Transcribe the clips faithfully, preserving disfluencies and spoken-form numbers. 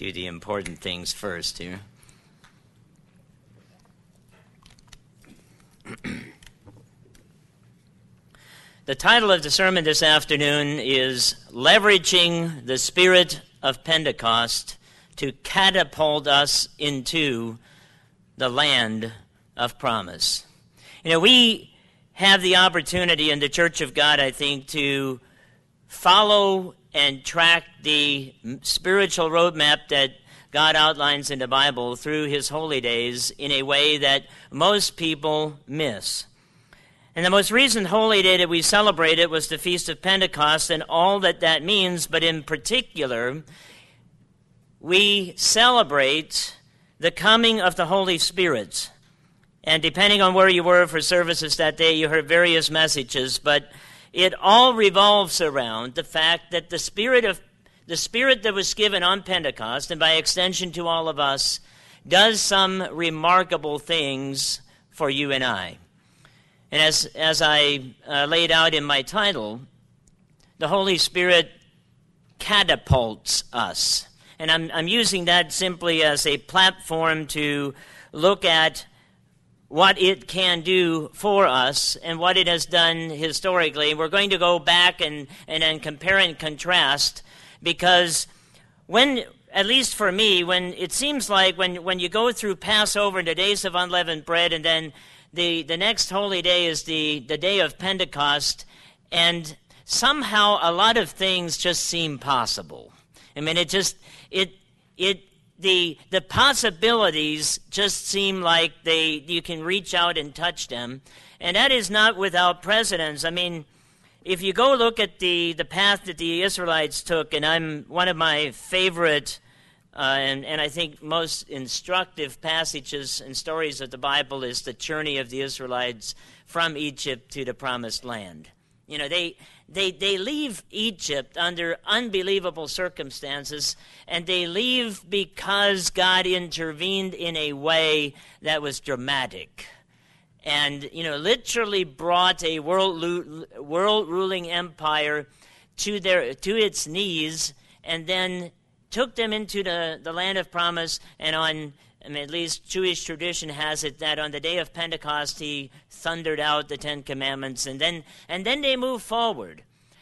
do the important things first here. The title of the sermon this afternoon is Leveraging the Spirit of Pentecost to Catapult Us into the Land of Promise. You know, we have the opportunity in the Church of God, I think, to follow and track the spiritual roadmap that God outlines in the Bible through his holy days in a way that most people miss. And the most recent holy day that we celebrated was the Feast of Pentecost and all that that means, but in particular, we celebrate the coming of the Holy Spirit. And depending on where you were for services that day, you heard various messages, but it all revolves around the fact that the Spirit of the Spirit that was given on Pentecost, and by extension to all of us, does some remarkable things for you and I. And as, as I uh, laid out in my title, the Holy Spirit catapults us. And I'm, I'm using that simply as a platform to look at what it can do for us and what it has done historically. We're going to go back and, and, and compare and contrast, because when, at least for me, when it seems like when, when you go through Passover and the days of unleavened bread, and then The, the next holy day is the, the day of Pentecost, and somehow a lot of things just seem possible. I mean, it just, it, it, the, the possibilities just seem like they, you can reach out and touch them, and that is not without precedence. I mean, if you go look at the, the path that the Israelites took, and I'm one of my favorite Uh, and, and I think most instructive passages and stories of the Bible is the journey of the Israelites from Egypt to the Promised Land. You know, they they they leave Egypt under unbelievable circumstances, and they leave because God intervened in a way that was dramatic, and you know, literally brought a world world ruling empire to their to its knees, and then took them into the, the land of promise. And on, I mean, at least Jewish tradition has it that on the day of Pentecost he thundered out the Ten Commandments, and then and then they moved forward,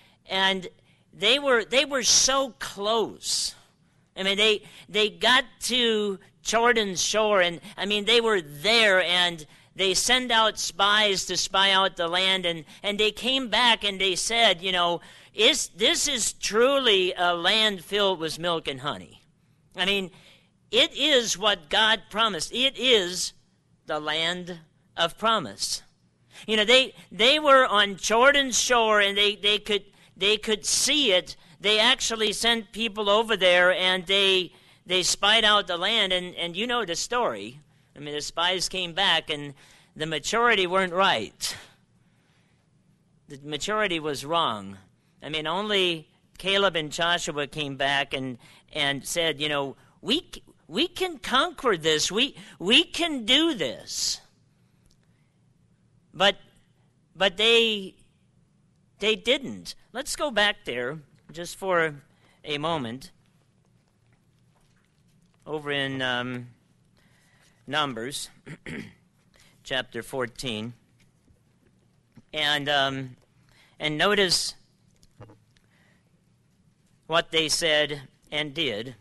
and they were they were so close. I mean, they they got to Jordan's shore, and I mean they were there, and they send out spies to spy out the land, and and they came back and they said, you know, Is, this is truly a land filled with milk and honey. I mean, it is what God promised. It is the land of promise. You know, they they were on Jordan's shore, and they, they could they could see it. They actually sent people over there, and they they spied out the land, and, and you know the story. I mean, the spies came back, and the majority weren't right. The majority was wrong. I mean, only Caleb and Joshua came back and, and said, you know, we we can conquer this. We we can do this. But but they they didn't. Let's go back there just for a moment. Over in um, Numbers, chapter fourteen, and um, and notice what they said and did.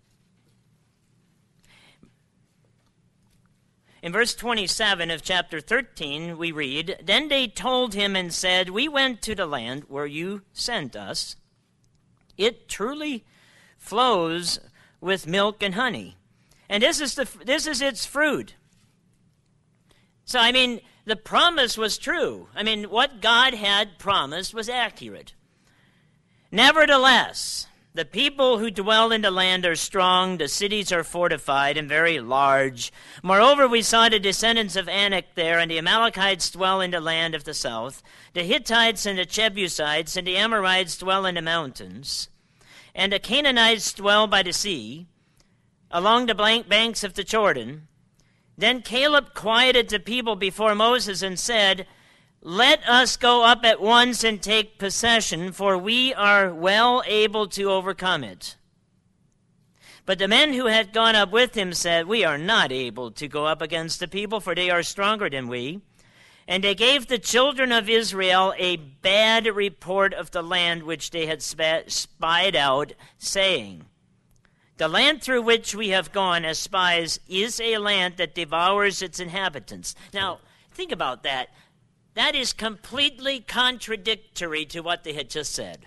In verse twenty-seven of chapter thirteen, we read, Then they told him and said, We went to the land where you sent us. It truly flows with milk and honey, and this is the this is its fruit. So, I mean, the promise was true. I mean, what God had promised was accurate. Nevertheless, the people who dwell in the land are strong, the cities are fortified and very large. Moreover, we saw the descendants of Anak there, and the Amalekites dwell in the land of the south. The Hittites and the Jebusites and the Amorites dwell in the mountains. And the Canaanites dwell by the sea, along the blank banks of the Jordan. Then Caleb quieted the people before Moses and said, Let us go up at once and take possession, for we are well able to overcome it. But the men who had gone up with him said, We are not able to go up against the people, for they are stronger than we. And they gave the children of Israel a bad report of the land which they had spied out, saying, The land through which we have gone as spies is a land that devours its inhabitants. Now, think about that. That is completely contradictory to what they had just said.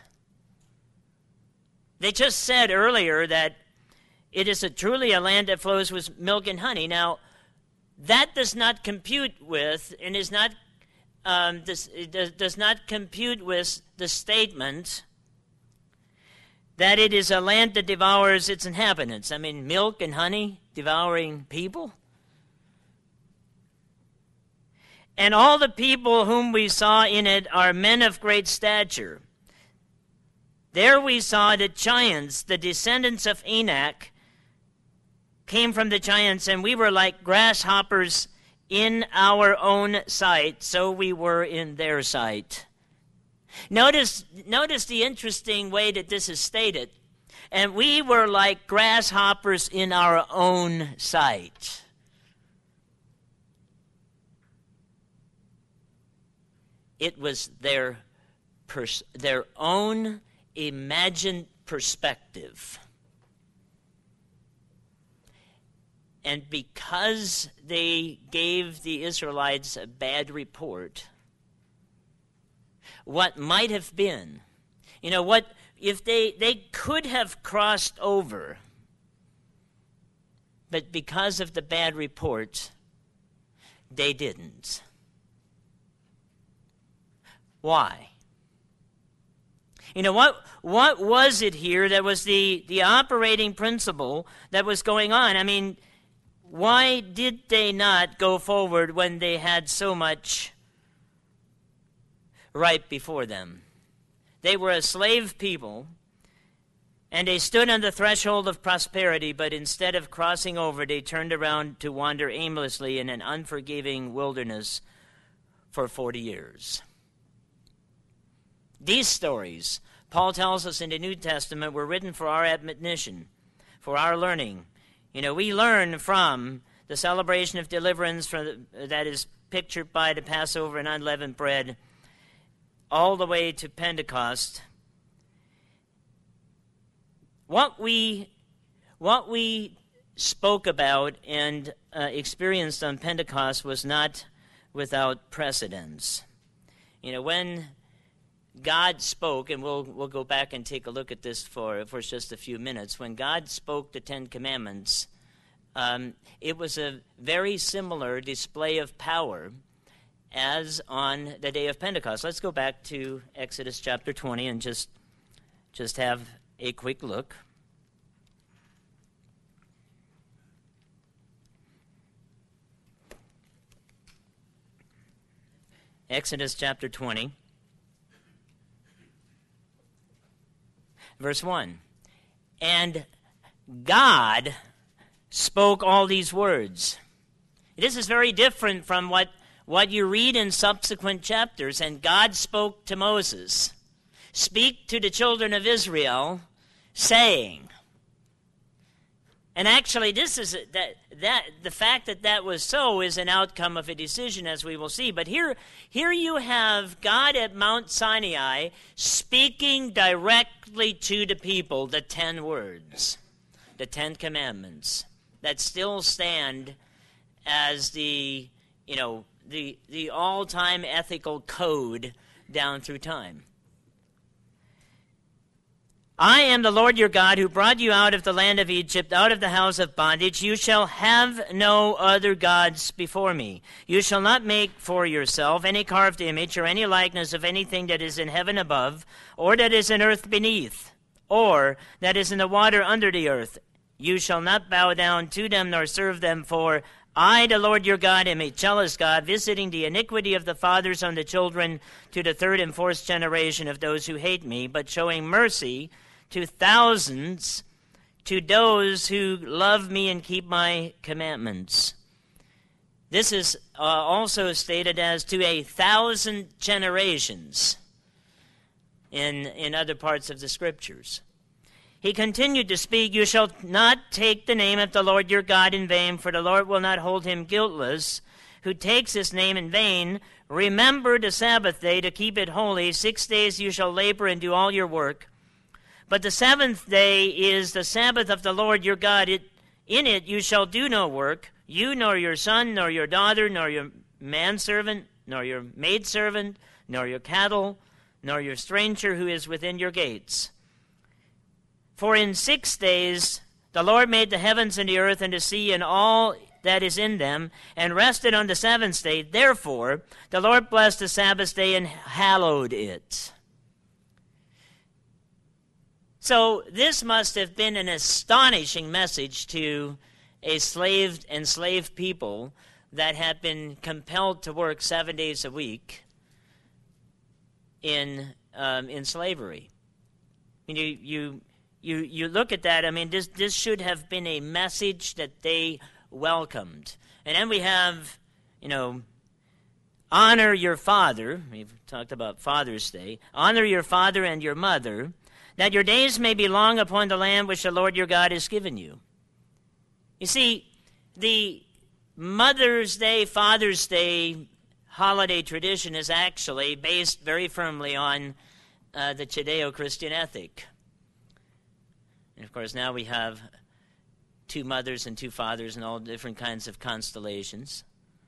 They just said earlier that it is a truly a land that flows with milk and honey. Now, that does not compute with, and is not, um, this, does, does not compute with the statement that it is a land that devours its inhabitants. I mean, milk and honey devouring people. And all the people whom we saw in it are men of great stature. There we saw the giants, the descendants of Anak, came from the giants, and we were like grasshoppers in our own sight, so we were in their sight. Notice, notice the interesting way that this is stated. And we were like grasshoppers in our own sight. It was their, pers- their own imagined perspective. And because they gave the Israelites a bad report, what might have been, you know, what if they, they could have crossed over, but because of the bad report, they didn't. Why? You know, what what was it here that was the, the operating principle that was going on? I mean, why did they not go forward when they had so much right before them? They were a slave people, and they stood on the threshold of prosperity, but instead of crossing over, they turned around to wander aimlessly in an unforgiving wilderness for forty years. These stories, Paul tells us in the New Testament, were written for our admonition, for our learning. You know, we learn from the celebration of deliverance from the, that is pictured by the Passover and unleavened bread all the way to Pentecost. What we, what we spoke about and uh, experienced on Pentecost was not without precedence. You know, when God spoke, and we'll we'll go back and take a look at this for, for just a few minutes. When God spoke the Ten Commandments, um, it was a very similar display of power as on the day of Pentecost. Let's go back to Exodus chapter twenty and just just have a quick look. Exodus chapter twenty. Verse one, and God spoke all these words. This is very different from what, what you read in subsequent chapters. And God spoke to Moses, speak to the children of Israel, saying. And actually, this is that that the fact that that was so is an outcome of a decision, as we will see. But here, here you have God at Mount Sinai speaking directly to the people the ten words, the Ten Commandments that still stand as the you know the the all-time ethical code down through time. I am the Lord your God who brought you out of the land of Egypt, out of the house of bondage. You shall have no other gods before me. You shall not make for yourself any carved image or any likeness of anything that is in heaven above, or that is in earth beneath, or that is in the water under the earth. You shall not bow down to them nor serve them, for I, the Lord your God, am a jealous God, visiting the iniquity of the fathers on the children to the third and fourth generation of those who hate me, but showing mercy to thousands, to those who love me and keep my commandments. This is uh, also stated as to a thousand generations in, in other parts of the Scriptures. he continued to speak, "You shall not take the name of the Lord your God in vain, for the Lord will not hold him guiltless who takes his name in vain. Remember the Sabbath day to keep it holy. Six days you shall labor and do all your work. But the seventh day is the Sabbath of the Lord your God. It, in it you shall do no work, you nor your son, nor your daughter, nor your manservant, nor your maidservant, nor your cattle, nor your stranger who is within your gates. For in six days the Lord made the heavens and the earth and the sea and all that is in them, and rested on the seventh day. Therefore the Lord blessed the Sabbath day and hallowed it." So this must have been an astonishing message to a slaved, enslaved people that had been compelled to work seven days a week in um, in slavery. I mean, you you you you look at that. I mean, this this should have been a message that they welcomed. And then we have, you know, honor your father. We've talked about Father's Day. Honor your father and your mother, that your days may be long upon the land which the Lord your God has given you. You see, the Mother's Day, Father's Day holiday tradition is actually based very firmly on uh, the Judeo-Christian ethic. And of course, now we have two mothers and two fathers and all different kinds of constellations.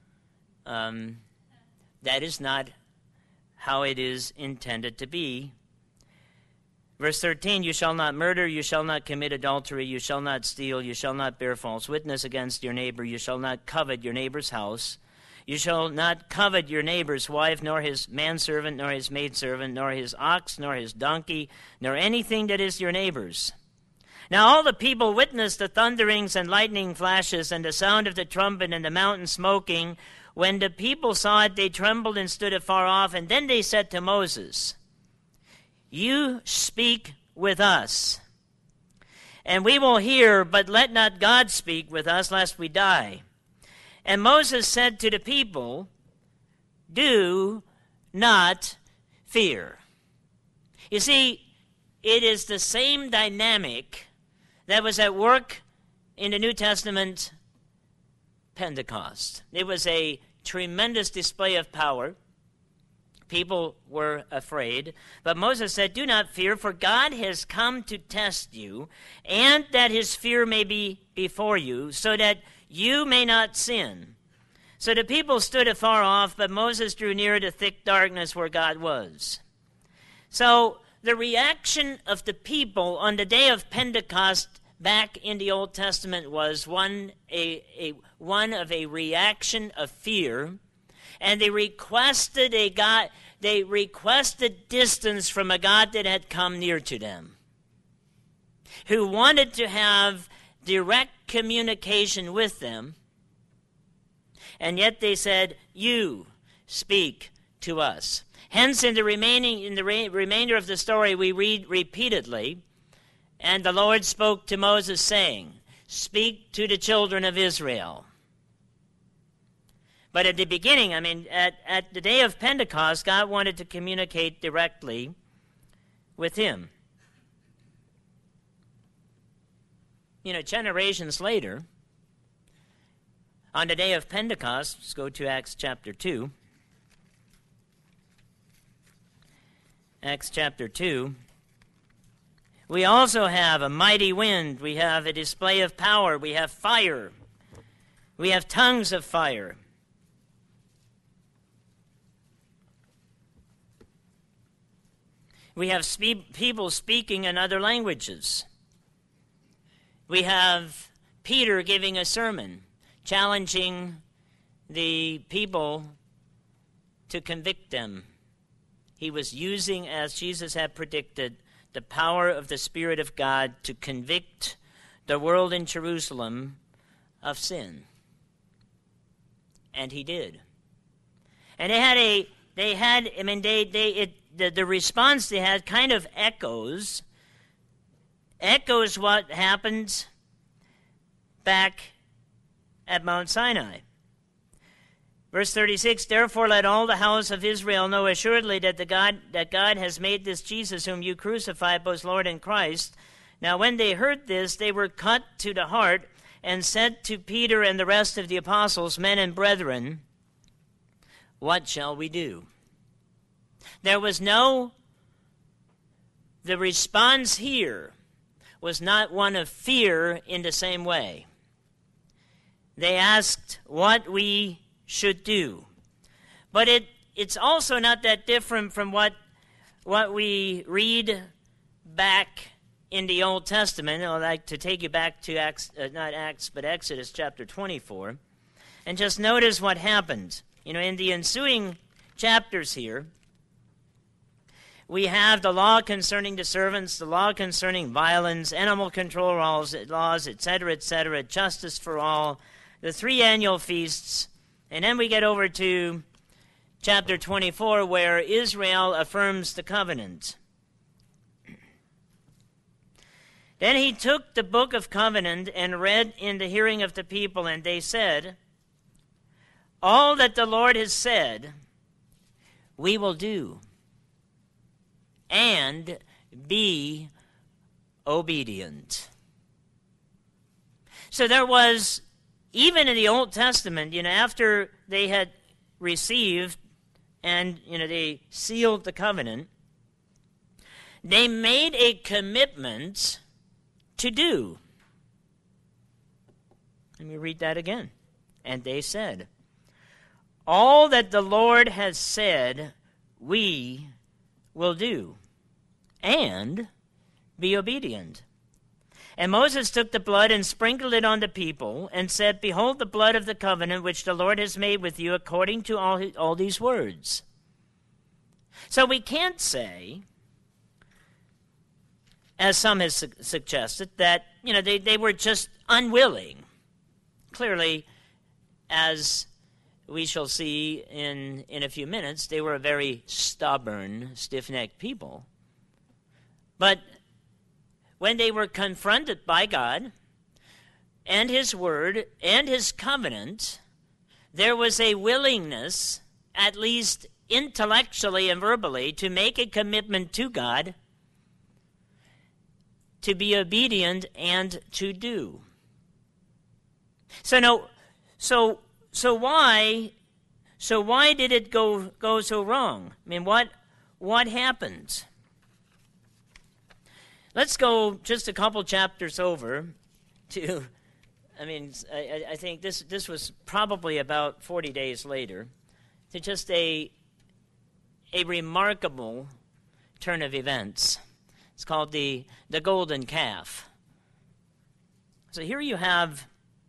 Um, that is not how it is intended to be. Verse thirteen, "You shall not murder, you shall not commit adultery, you shall not steal, you shall not bear false witness against your neighbor, you shall not covet your neighbor's house, you shall not covet your neighbor's wife, nor his manservant, nor his maidservant, nor his ox, nor his donkey, nor anything that is your neighbor's." Now all the people witnessed the thunderings and lightning flashes and the sound of the trumpet and the mountain smoking. When the people saw it, they trembled and stood afar off. And then they said to Moses, "You speak with us, and we will hear, but let not God speak with us, lest we die." And Moses said to the people, "Do not fear." You see, it is the same dynamic that was at work in the New Testament Pentecost. It was a tremendous display of power. People were afraid. But Moses said, "Do not fear, for God has come to test you, and that his fear may be before you, so that you may not sin." So the people stood afar off, but Moses drew near the thick darkness where God was. So the reaction of the people on the day of Pentecost back in the Old Testament was one, a, a, one of a reaction of fear, and they requested a God, they requested distance from a God that had come near to them, who wanted to have direct communication with them, and yet they said, "You speak to us." Hence, in the remaining in the re- remainder of the story, we read repeatedly, "And the Lord spoke to Moses, saying, Speak to the children of Israel." But at the beginning, I mean, at, at the day of Pentecost, God wanted to communicate directly with him. You know, generations later, on the day of Pentecost, let's go to Acts chapter two. Acts chapter two. We also have a mighty wind. We have a display of power. We have fire. We have tongues of fire. We have spe- people speaking in other languages. We have Peter giving a sermon, challenging the people to convict them. He was using, as Jesus had predicted, the power of the Spirit of God to convict the world in Jerusalem of sin. And he did. And they had a, they had, I mean, they, they, it, the, the response they had kind of echoes, echoes what happened back at Mount Sinai. Verse thirty-six, "Therefore let all the house of Israel know assuredly that the God that God has made this Jesus whom you crucified, both Lord and Christ. Now when they heard this, they were cut to the heart, and said to Peter and the rest of the apostles, Men and brethren, what shall we do? There was no, the response here was not one of fear in the same way. They asked what we should do. But it, it's also not that different from what, what we read back in the Old Testament. I'd like to take you back to Acts, uh, not Acts, but Exodus chapter twenty-four, and just notice what happened. You know, in the ensuing chapters here, we have the law concerning the servants, the law concerning violence, animal control laws, laws, et cetera, et cetera, justice for all, the three annual feasts, and then we get over to chapter twenty-four, where Israel affirms the covenant. Then he took the book of covenant and read in the hearing of the people, and they said, all that the Lord has said, we will do, and be obedient. So there was, even in the Old Testament, you know, after they had received and, you know, they sealed the covenant, they made a commitment to do. Let me read that again. And they said, all that the Lord has said, we will do, and be obedient. And Moses took the blood and sprinkled it on the people, and said, behold the blood of the covenant which the Lord has made with you according to all, his, all these words. So we can't say, as some has su- suggested, that, you know, they, they were just unwilling. Clearly, as we shall see in, in a few minutes, they were a very stubborn, stiff-necked people. But when they were confronted by God and his word and his covenant, there was a willingness, at least intellectually and verbally, to make a commitment to God, to be obedient and to do. So no, so so why so why did it go go so wrong? I mean, what what happened? Let's go just a couple chapters over to, I mean, I, I think this this was probably about forty days later, to just a a remarkable turn of events. It's called the, the golden calf. So here you have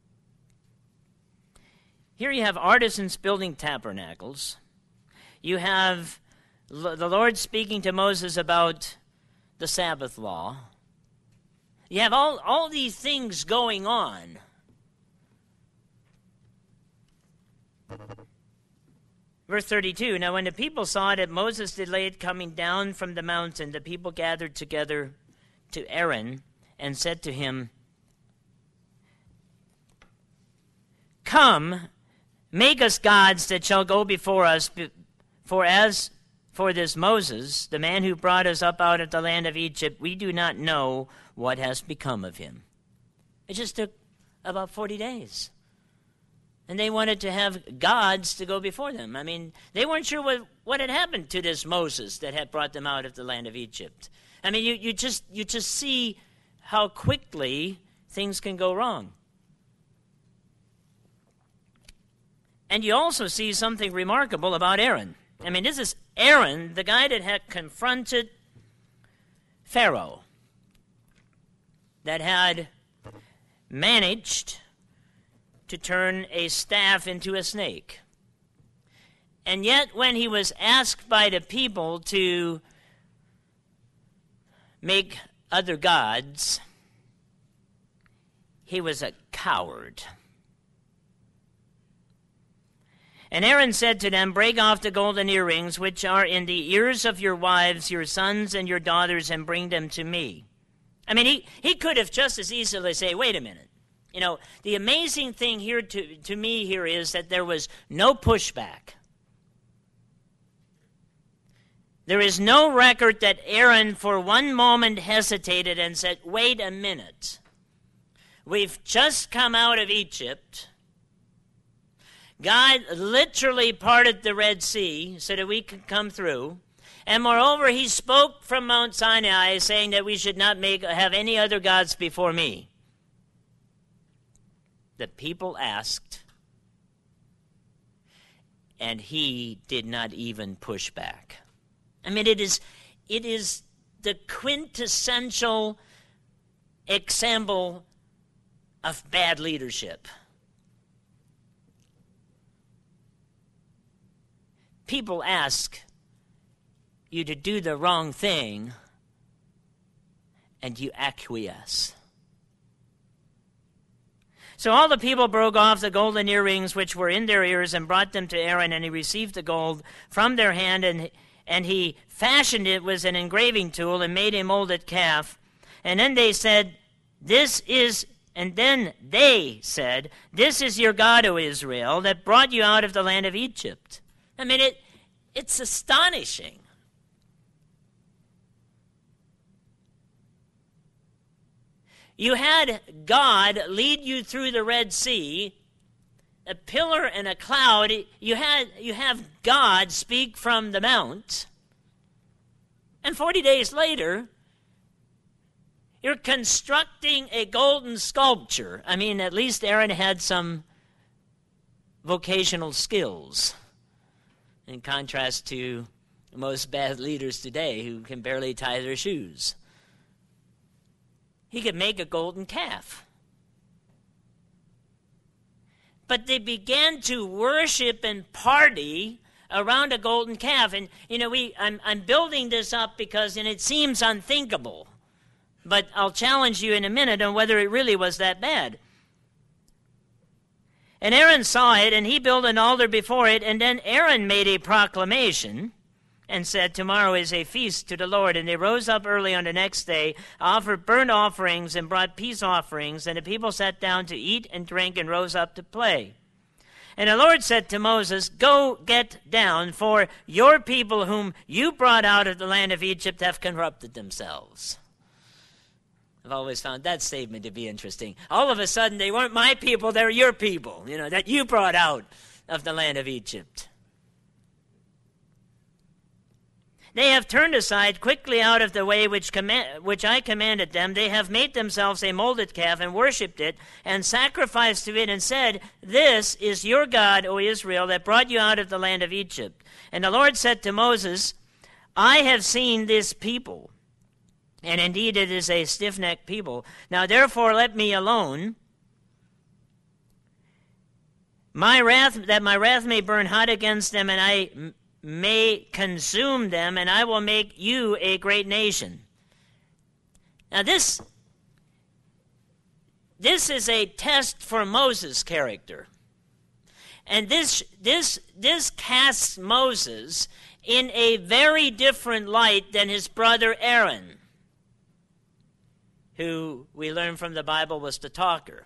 here you have artisans building tabernacles. You have l- the Lord speaking to Moses about the Sabbath law. You have all, all these things going on. Verse thirty-two, now when the people saw that Moses delayed coming down from the mountain, the people gathered together to Aaron and said to him, come, make us gods that shall go before us, for as for this Moses, the man who brought us up out of the land of Egypt, we do not know what has become of him. It just took about forty days. And they wanted to have gods to go before them. I mean, they weren't sure what, what had happened to this Moses that had brought them out of the land of Egypt. I mean, you, you just you just see how quickly things can go wrong. And you also see something remarkable about Aaron. I mean, this is Aaron, the guy that had confronted Pharaoh, that had managed to turn a staff into a snake. And yet, when he was asked by the people to make other gods, he was a coward. And Aaron said to them, break off the golden earrings which are in the ears of your wives, your sons, and your daughters, and bring them to me. I mean, he, he could have just as easily say, wait a minute. You know, the amazing thing here to, to me here is that there was no pushback. There is no record that Aaron for one moment hesitated and said, wait a minute. We've just come out of Egypt. God literally parted the Red Sea so that we could come through. And moreover, he spoke from Mount Sinai, saying that we should not make have any other gods before me. The people asked, and he did not even push back. I mean, it is, it is the quintessential example of bad leadership. People ask you to do the wrong thing, and you acquiesce. So all the people broke off the golden earrings which were in their ears and brought them to Aaron, and he received the gold from their hand, and, and he fashioned it with an engraving tool and made a molded calf. And then they said, this is, and then they said, this is your God, O Israel, that brought you out of the land of Egypt. I mean, it it's astonishing. You had God lead you through the Red Sea, a pillar and a cloud. You had you have God speak from the mount. And forty days later, you're constructing a golden sculpture. I mean, at least Aaron had some vocational skills, in contrast to most bad leaders today who can barely tie their shoes. He could make a golden calf. But they began to worship and party around a golden calf. And, you know, we I'm, I'm building this up because, and it seems unthinkable, but I'll challenge you in a minute on whether it really was that bad. And Aaron saw it, and he built an altar before it, and then Aaron made a proclamation and said, tomorrow is a feast to the Lord. And they rose up early on the next day, offered burnt offerings and brought peace offerings, and the people sat down to eat and drink and rose up to play. And the Lord said to Moses, go get down, for your people whom you brought out of the land of Egypt have corrupted themselves. I've always found that statement to be interesting. All of a sudden, they weren't my people, they're your people, you know, that you brought out of the land of Egypt. They have turned aside quickly out of the way which, command, which I commanded them. They have made themselves a molded calf and worshipped it and sacrificed to it and said, this is your God, O Israel, that brought you out of the land of Egypt. And the Lord said to Moses, I have seen this people, and indeed it is a stiff-necked people. Now therefore let me alone, my wrath, that my wrath may burn hot against them, and I m- may consume them, and I will make you a great nation. Now this, this is a test for Moses' character. And this, this, this casts Moses in a very different light than his brother Aaron, who we learn from the Bible was the talker.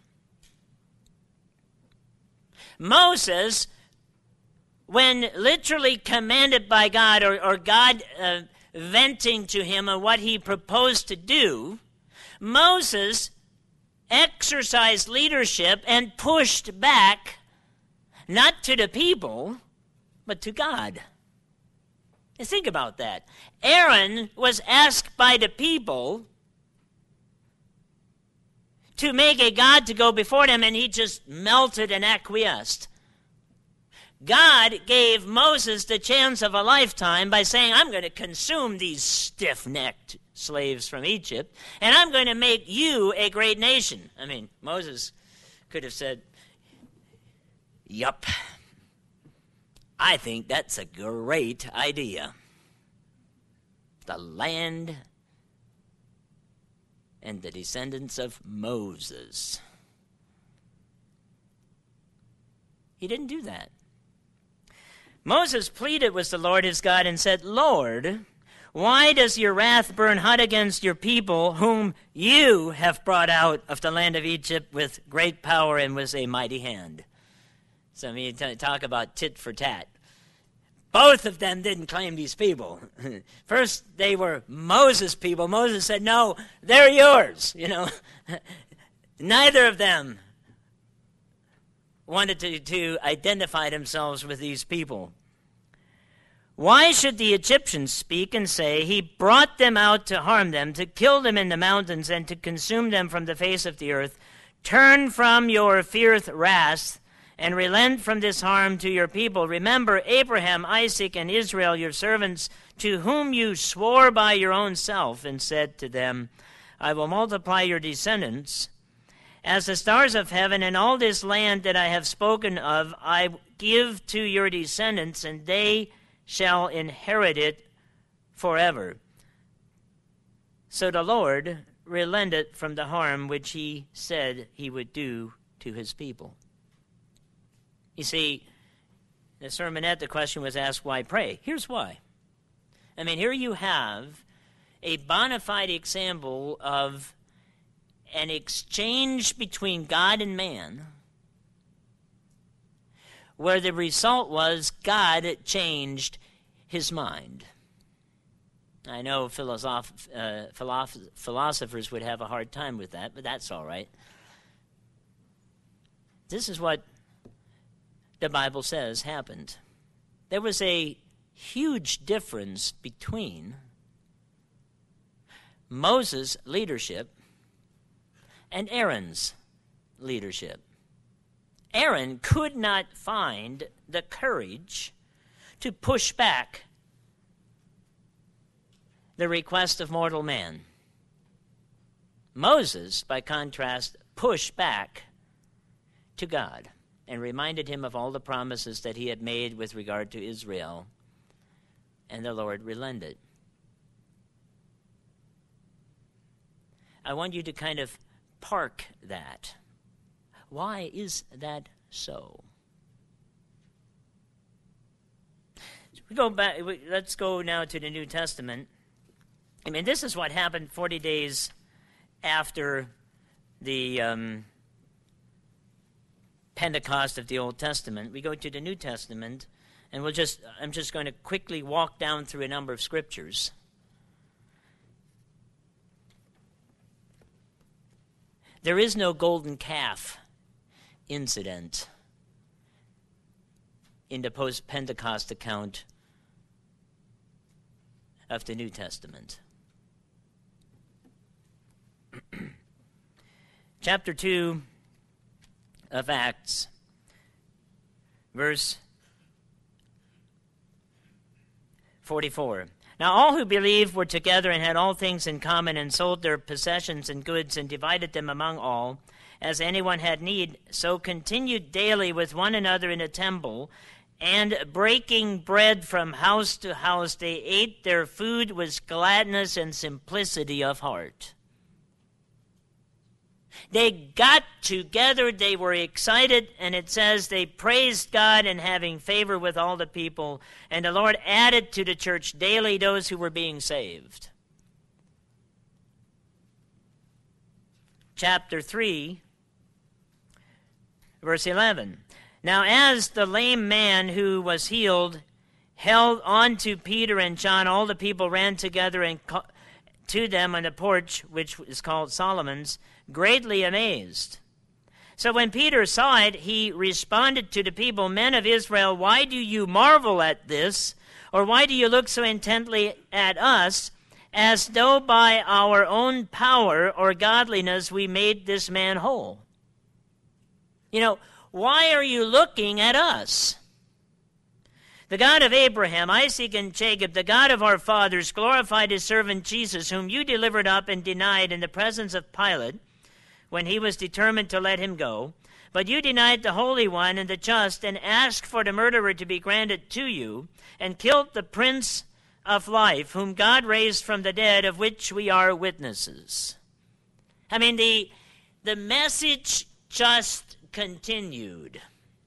Moses, when literally commanded by God, or, or God uh, venting to him on what he proposed to do, Moses exercised leadership and pushed back, not to the people, but to God. You think about that. Aaron was asked by the people to make a god to go before them, and he just melted and acquiesced. God gave Moses the chance of a lifetime by saying, I'm going to consume these stiff-necked slaves from Egypt, and I'm going to make you a great nation. I mean, Moses could have said, yup, I think that's a great idea. The land and the descendants of Moses. He didn't do that. Moses pleaded with the Lord his God and said, Lord, why does your wrath burn hot against your people, whom you have brought out of the land of Egypt with great power and with a mighty hand? So I mean, talk about tit for tat. both of them didn't claim these people. First, they were Moses' people. Moses said, no, they're yours. You know, neither of them wanted to, to identify themselves with these people. Why should the Egyptians speak and say, he brought them out to harm them, to kill them in the mountains, and to consume them from the face of the earth? Turn from your fierce wrath, and relent from this harm to your people. Remember Abraham, Isaac, and Israel, your servants, to whom you swore by your own self, and said to them, I will multiply your descendants as the stars of heaven, and all this land that I have spoken of I give to your descendants, and they shall inherit it forever. So the Lord relented from the harm which he said he would do to his people. You see, the sermonette, the question was asked, why pray? Here's why. I mean, here you have a bona fide example of an exchange between God and man, where the result was God changed his mind. I know philosoph- uh, philosoph- philosophers would have a hard time with that, but that's all right. This is what the Bible says happened. There was a huge difference between Moses' leadership and Aaron's leadership. Aaron could not find the courage to push back the request of mortal man. Moses, by contrast, pushed back to God and reminded him of all the promises that he had made with regard to Israel, and the Lord relented. I want you to kind of park that. Why is that so? We go back. We, let's go now to the New Testament. I mean, this is what happened forty days after the um, Pentecost of the Old Testament. We go to the New Testament, and we'll just. I'm just going to quickly walk down through a number of scriptures. There is no golden calf incident in the post-Pentecost account of the New Testament. Chapter two of Acts, verse forty-four. Now all who believed were together and had all things in common, and sold their possessions and goods and divided them among all, as anyone had need, so continued daily with one another in the temple, and breaking bread from house to house, they ate their food with gladness and simplicity of heart. They got together, they were excited, and it says they praised God and having favor with all the people, and the Lord added to the church daily those who were being saved. Chapter three, verse eleven. Now as the lame man who was healed held on to Peter and John, all the people ran together and co- to them on the porch, which is called Solomon's, greatly amazed. So when Peter saw it, he responded to the people, Men of Israel, why do you marvel at this? Or why do you look so intently at us, as though by our own power or godliness we made this man whole? You know, why are you looking at us? The God of Abraham, Isaac, and Jacob, the God of our fathers, glorified his servant Jesus, whom you delivered up and denied in the presence of Pilate, when he was determined to let him go. But you denied the Holy One and the just, and asked for the murderer to be granted to you, and killed the Prince of Life, whom God raised from the dead, of which we are witnesses. I mean, the, the message just continued.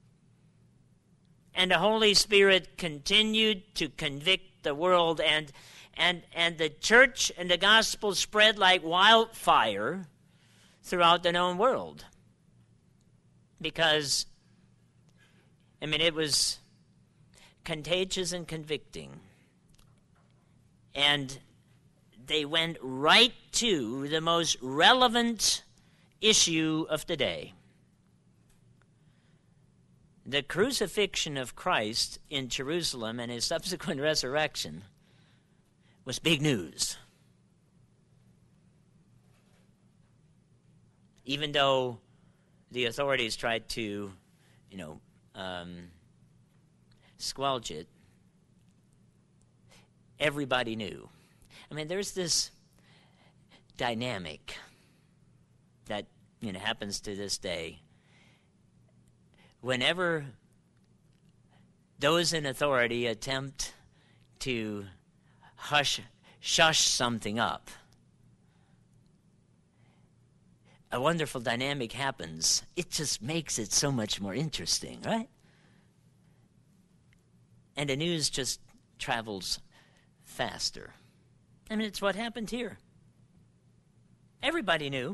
And the Holy Spirit continued to convict the world, and, and, and the church and the gospel spread like wildfire throughout the known world. Because, I mean, it was contagious and convicting. And they went right to the most relevant issue of the day. The crucifixion of Christ in Jerusalem and his subsequent resurrection was big news. Even though the authorities tried to, you know, um, squelch it, everybody knew. I mean, there's this dynamic that, you know, happens to this day. Whenever those in authority attempt to hush, shush something up, a wonderful dynamic happens. It just makes it so much more interesting, right? And the news just travels faster. I mean, it's what happened here. Everybody knew.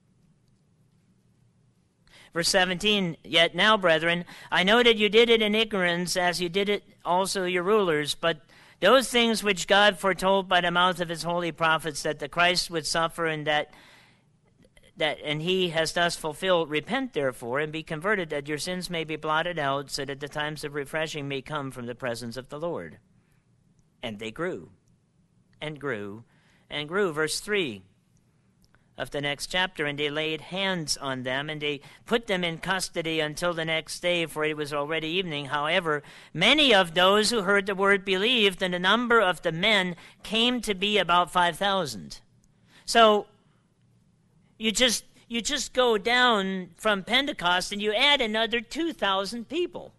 Verse seventeen, yet now, brethren, I know that you did it in ignorance, as you did it also your rulers, but those things which God foretold by the mouth of his holy prophets, that the Christ would suffer, and that that and he has thus fulfilled, repent therefore, and be converted, that your sins may be blotted out, so that the times of refreshing may come from the presence of the Lord. And they grew, and grew, and grew. Verse three of the next chapter, and they laid hands on them, and they put them in custody until the next day, for it was already evening. However, many of those who heard the word believed, and the number of the men came to be about five thousand. So you just you just go down from Pentecost and you add another two thousand people.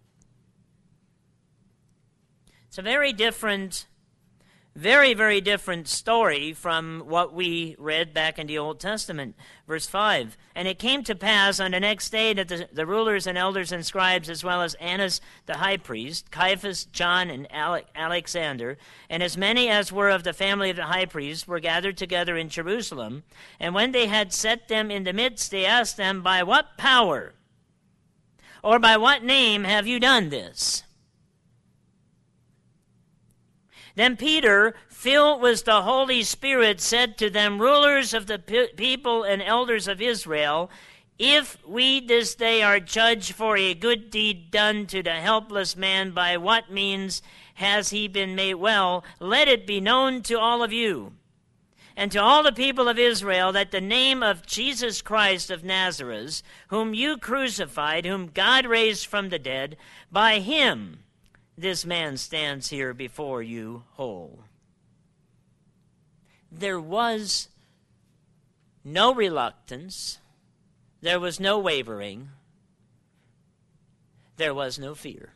It's a very different Very, very different story from what we read back in the Old Testament. Verse five, and it came to pass on the next day that the, the rulers and elders and scribes, as well as Annas the high priest, Caiaphas, John, and Ale- Alexander, and as many as were of the family of the high priest, were gathered together in Jerusalem. And when they had set them in the midst, they asked them, by what power or by what name have you done this? Then Peter, filled with the Holy Spirit, said to them, rulers of the pe- people and elders of Israel, if we this day are judged for a good deed done to the helpless man, by what means has he been made well? Let it be known to all of you and to all the people of Israel that the name of Jesus Christ of Nazareth, whom you crucified, whom God raised from the dead, by him this man stands here before you whole. There was no reluctance. There was no wavering. There was no fear.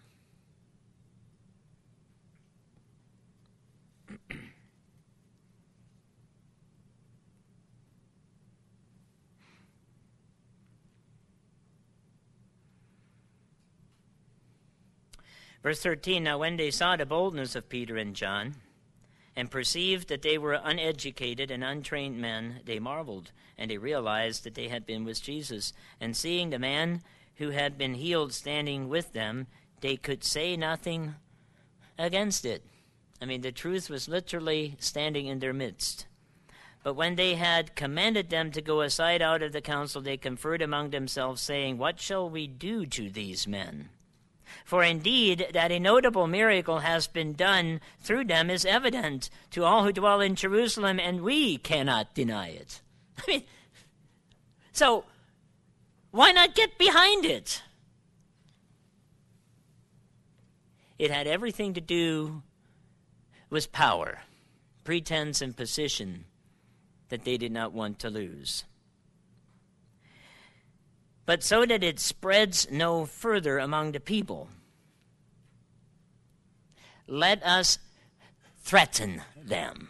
Verse thirteen, now when they saw the boldness of Peter and John, and perceived that they were uneducated and untrained men, they marveled, and they realized that they had been with Jesus. And seeing the man who had been healed standing with them, they could say nothing against it. I mean, the truth was literally standing in their midst. But when they had commanded them to go aside out of the council, they conferred among themselves, saying, what shall we do to these men? For indeed, that a notable miracle has been done through them is evident to all who dwell in Jerusalem, and we cannot deny it. I mean, so why not get behind it? It had everything to do with power, pretense, and position that they did not want to lose. But so that it spreads no further among the people, let us threaten them.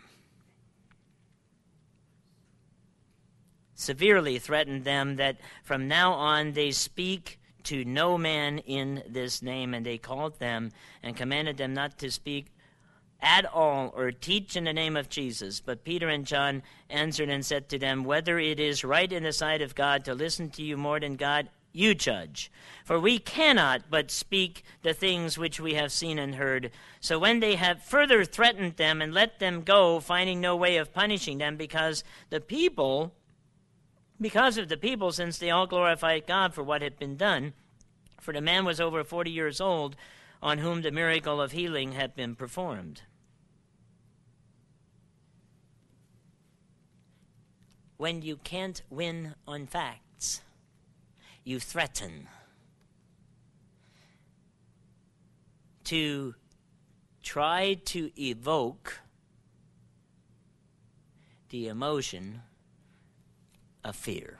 Severely threaten them that from now on they speak to no man in this name. And they called them and commanded them not to speak at all or teach in the name of Jesus. But Peter and John answered and said to them, whether it is right in the sight of God to listen to you more than God you judge. For we cannot but speak the things which we have seen and heard. So when they have further threatened them and let them go, finding no way of punishing them, because the people, because of the people, since they all glorified God for what had been done, for the man was over forty years old, on whom the miracle of healing had been performed. When you can't win on facts, you threaten to try to evoke the emotion of fear.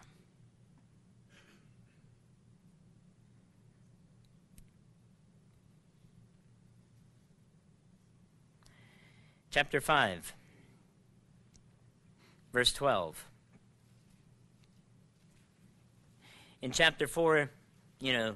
Chapter five, verse twelve. In chapter four, you know,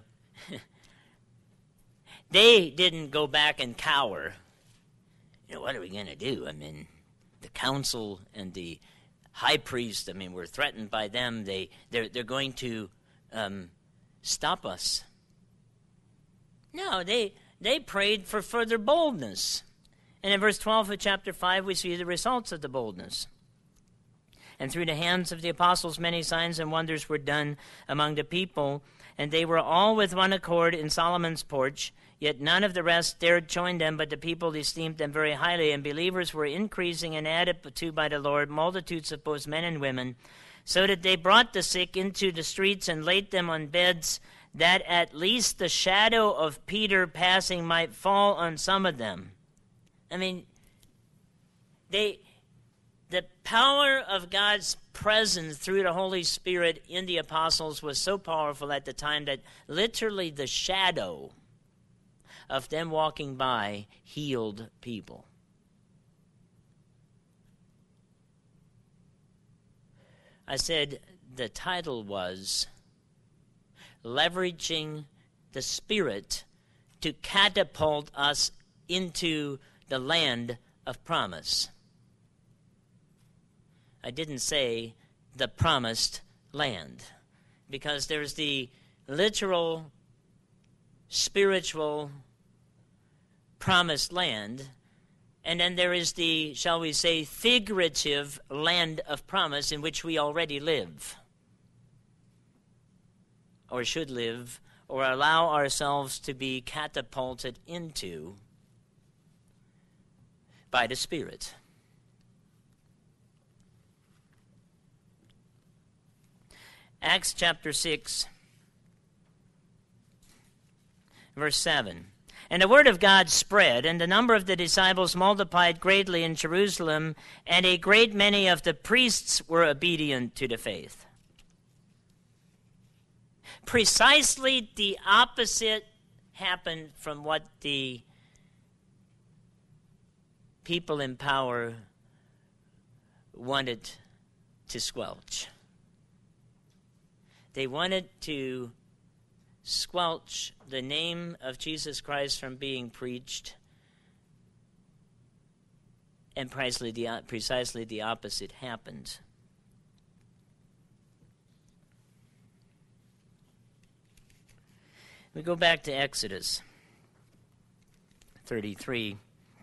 they didn't go back and cower. You know, what are we going to do? I mean, the council and the high priest, I mean, we're threatened by them. They, they're, they're going to um, stop us. No, they, they prayed for further boldness. And in verse twelve of chapter five, we see the results of the boldness. And through the hands of the apostles, many signs and wonders were done among the people, and they were all with one accord in Solomon's porch. Yet none of the rest dared join them, but the people esteemed them very highly, and believers were increasing and added to by the Lord multitudes of both men and women, so that they brought the sick into the streets and laid them on beds, that at least the shadow of Peter passing might fall on some of them. I mean, they, the power of God's presence through the Holy Spirit in the apostles was so powerful at the time that literally the shadow of them walking by healed people. I said the title was Leveraging the Spirit to Catapult Us into the Land of Promise. I didn't say the promised land, because there's the literal, spiritual, promised land, and then there is the, shall we say, figurative land of promise in which we already live, or should live, or allow ourselves to be catapulted into by the Spirit. Acts chapter six, verse seven. And the word of God spread, and the number of the disciples multiplied greatly in Jerusalem, and a great many of the priests were obedient to the faith. Precisely the opposite happened from what the people in power wanted to squelch. They wanted to squelch the name of Jesus Christ from being preached, and precisely the, precisely the opposite happened. We go back to Exodus thirty-three.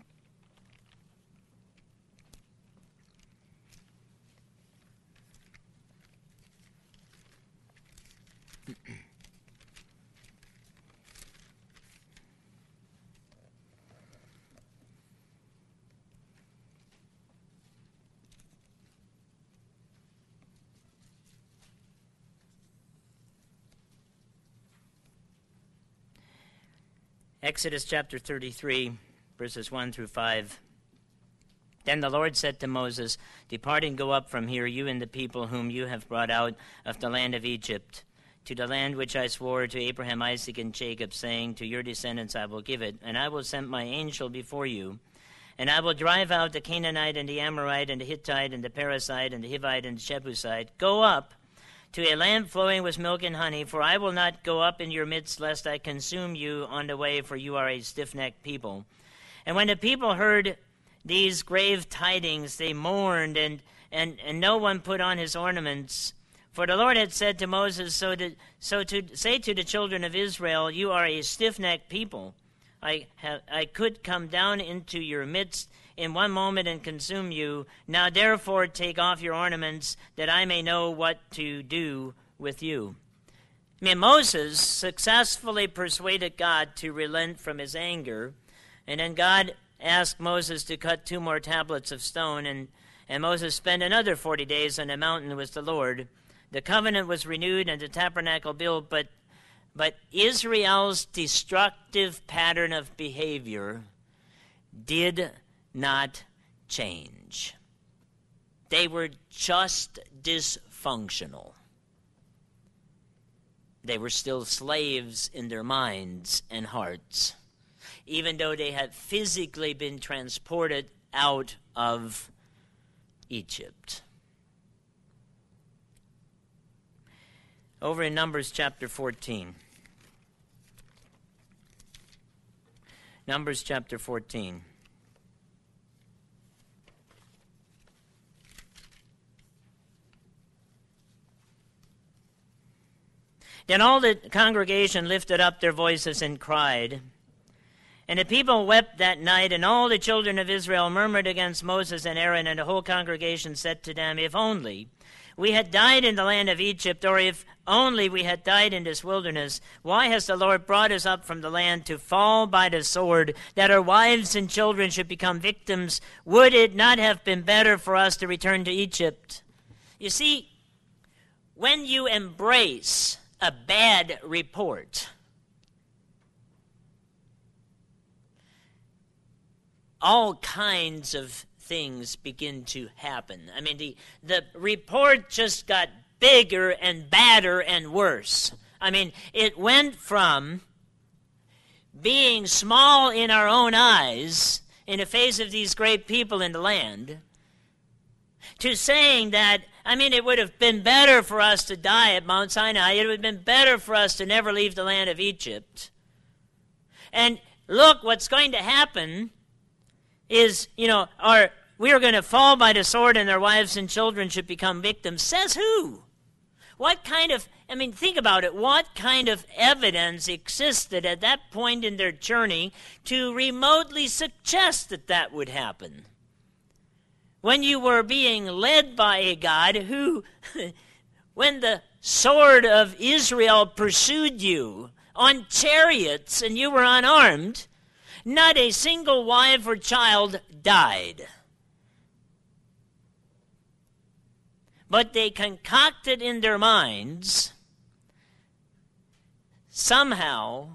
Exodus chapter thirty-three, verses one through five. Then the Lord said to Moses, "Depart and go up from here, you and the people whom you have brought out of the land of Egypt, to the land which I swore to Abraham, Isaac, and Jacob, saying, to your descendants I will give it. And I will send my angel before you, and I will drive out the Canaanite, and the Amorite, and the Hittite, and the Perizzite, and the Hivite, and the Jebusite. Go up to a land flowing with milk and honey, for I will not go up in your midst, lest I consume you on the way, for you are a stiff-necked people." And when the people heard these grave tidings, they mourned, and, and, and no one put on his ornaments, For the Lord had said to Moses, so to, so to say to the children of Israel, you are a stiff-necked people. I, have, I could come down into your midst in one moment and consume you. Now therefore take off your ornaments, that I may know what to do with you. I mean, Moses successfully persuaded God to relent from his anger, and then God asked Moses to cut two more tablets of stone, and, and Moses spent another forty days on the mountain with the Lord. The covenant was renewed and the tabernacle built, but, but Israel's destructive pattern of behavior did not change. They were just dysfunctional. They were still slaves in their minds and hearts, even though they had physically been transported out of Egypt. Over in Numbers chapter fourteen. Numbers chapter fourteen. Then all the congregation lifted up their voices and cried. And the people wept that night, and all the children of Israel murmured against Moses and Aaron, and the whole congregation said to them, if only we had died in the land of Egypt, or if only we had died in this wilderness, why has the Lord brought us up from the land to fall by the sword, that our wives and children should become victims? Would it not have been better for us to return to Egypt? You see, when you embrace a bad report, all kinds of things begin to happen. I mean, the, the report just got bigger and badder and worse. I mean, it went from being small in our own eyes in the face of these great people in the land to saying that, I mean, it would have been better for us to die at Mount Sinai. It would have been better for us to never leave the land of Egypt. And look, what's going to happen is, you know, our, we are going to fall by the sword and their wives and children should become victims. Says who? What kind of, I mean, think about it. What kind of evidence existed at that point in their journey to remotely suggest that that would happen? When you were being led by a God who, when the sword of Israel pursued you on chariots and you were unarmed, not a single wife or child died. But they concocted in their minds somehow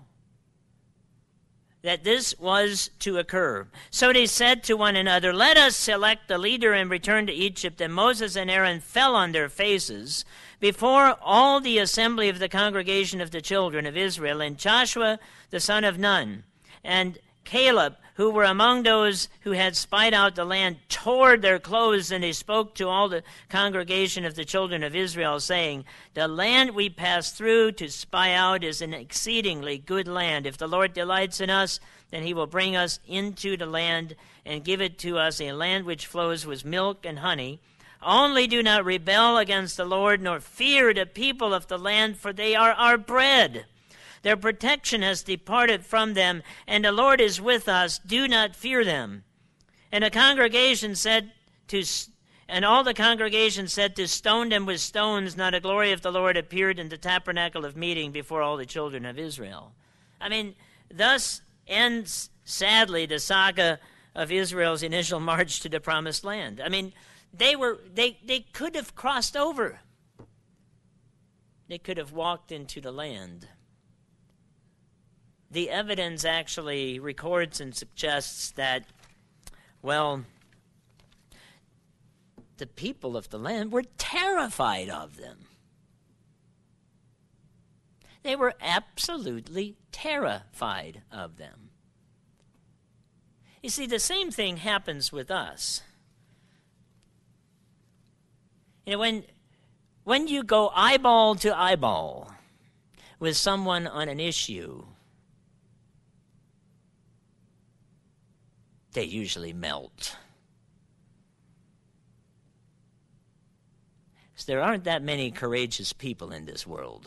that this was to occur. So they said to one another, let us select a leader and return to Egypt. And Moses and Aaron fell on their faces before all the assembly of the congregation of the children of Israel, and Joshua the son of Nun, and Caleb, who were among those who had spied out the land, tore their clothes, and they spoke to all the congregation of the children of Israel, saying, the land we passed through to spy out is an exceedingly good land. If the Lord delights in us, then he will bring us into the land and give it to us, a land which flows with milk and honey. Only do not rebel against the Lord, nor fear the people of the land, for they are our bread. Their protection has departed from them, and the Lord is with us. Do not fear them. And the congregation said to, and all the congregation said to stone them with stones. Now the glory of the Lord appeared in the tabernacle of meeting before all the children of Israel. I mean, thus ends, sadly, the saga of Israel's initial march to the promised land. I mean, they were they, they could have crossed over. They could have walked into the land. The evidence actually records and suggests that, well, the people of the land were terrified of them. They were absolutely terrified of them. You see, the same thing happens with us. You know, when, when you go eyeball to eyeball with someone on an issue, they usually melt. So there aren't that many courageous people in this world.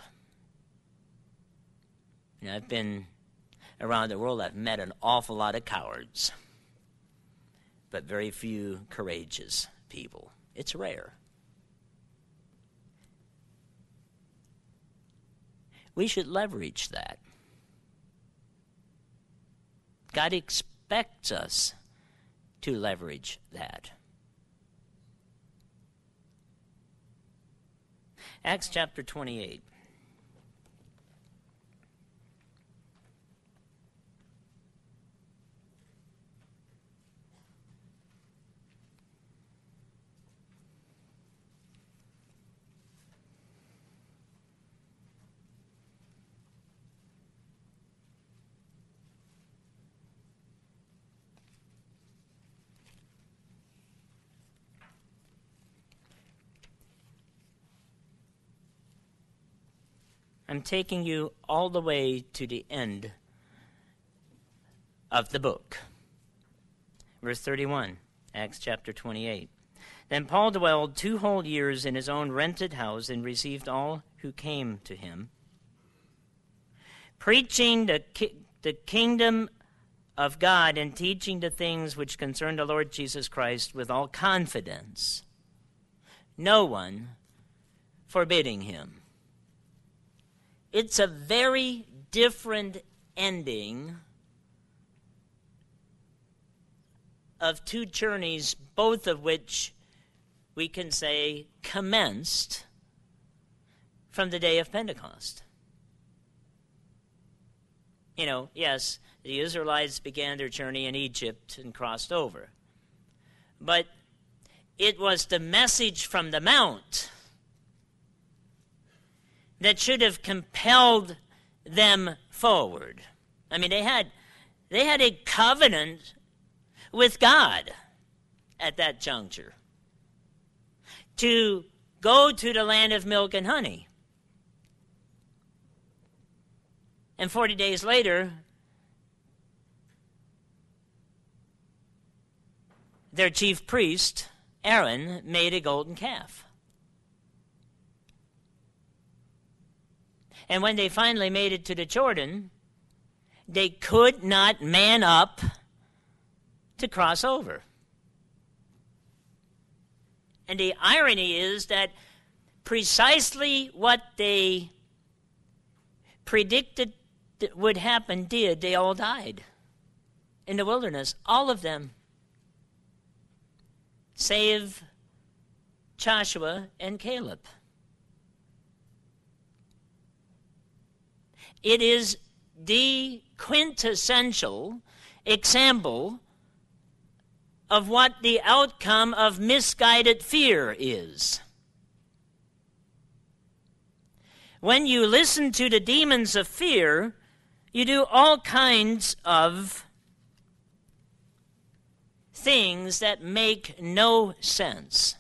You know, I've been around the world, I've met an awful lot of cowards, but very few courageous people. It's rare. We should leverage that. God expects us to leverage that. Acts chapter twenty-eight. I'm taking you all the way to the end of the book. Verse thirty-one, Acts chapter twenty-eight. Then Paul dwelled two whole years in his own rented house and received all who came to him, preaching the, ki- the kingdom of God and teaching the things which concern the Lord Jesus Christ with all confidence, no one forbidding him. It's a very different ending of two journeys, both of which we can say commenced from the day of Pentecost. You know, yes, the Israelites began their journey in Egypt and crossed over. But it was the message from the Mount that should have compelled them forward. I mean, they had they had a covenant with God at that juncture to go to the land of milk and honey. And forty days later, their chief priest, Aaron, made a golden calf. And when they finally made it to the Jordan, they could not man up to cross over. And the irony is that precisely what they predicted that would happen did. They all died in the wilderness, all of them, save Joshua and Caleb. It is the quintessential example of what the outcome of misguided fear is. When you listen to the demons of fear, you do all kinds of things that make no sense.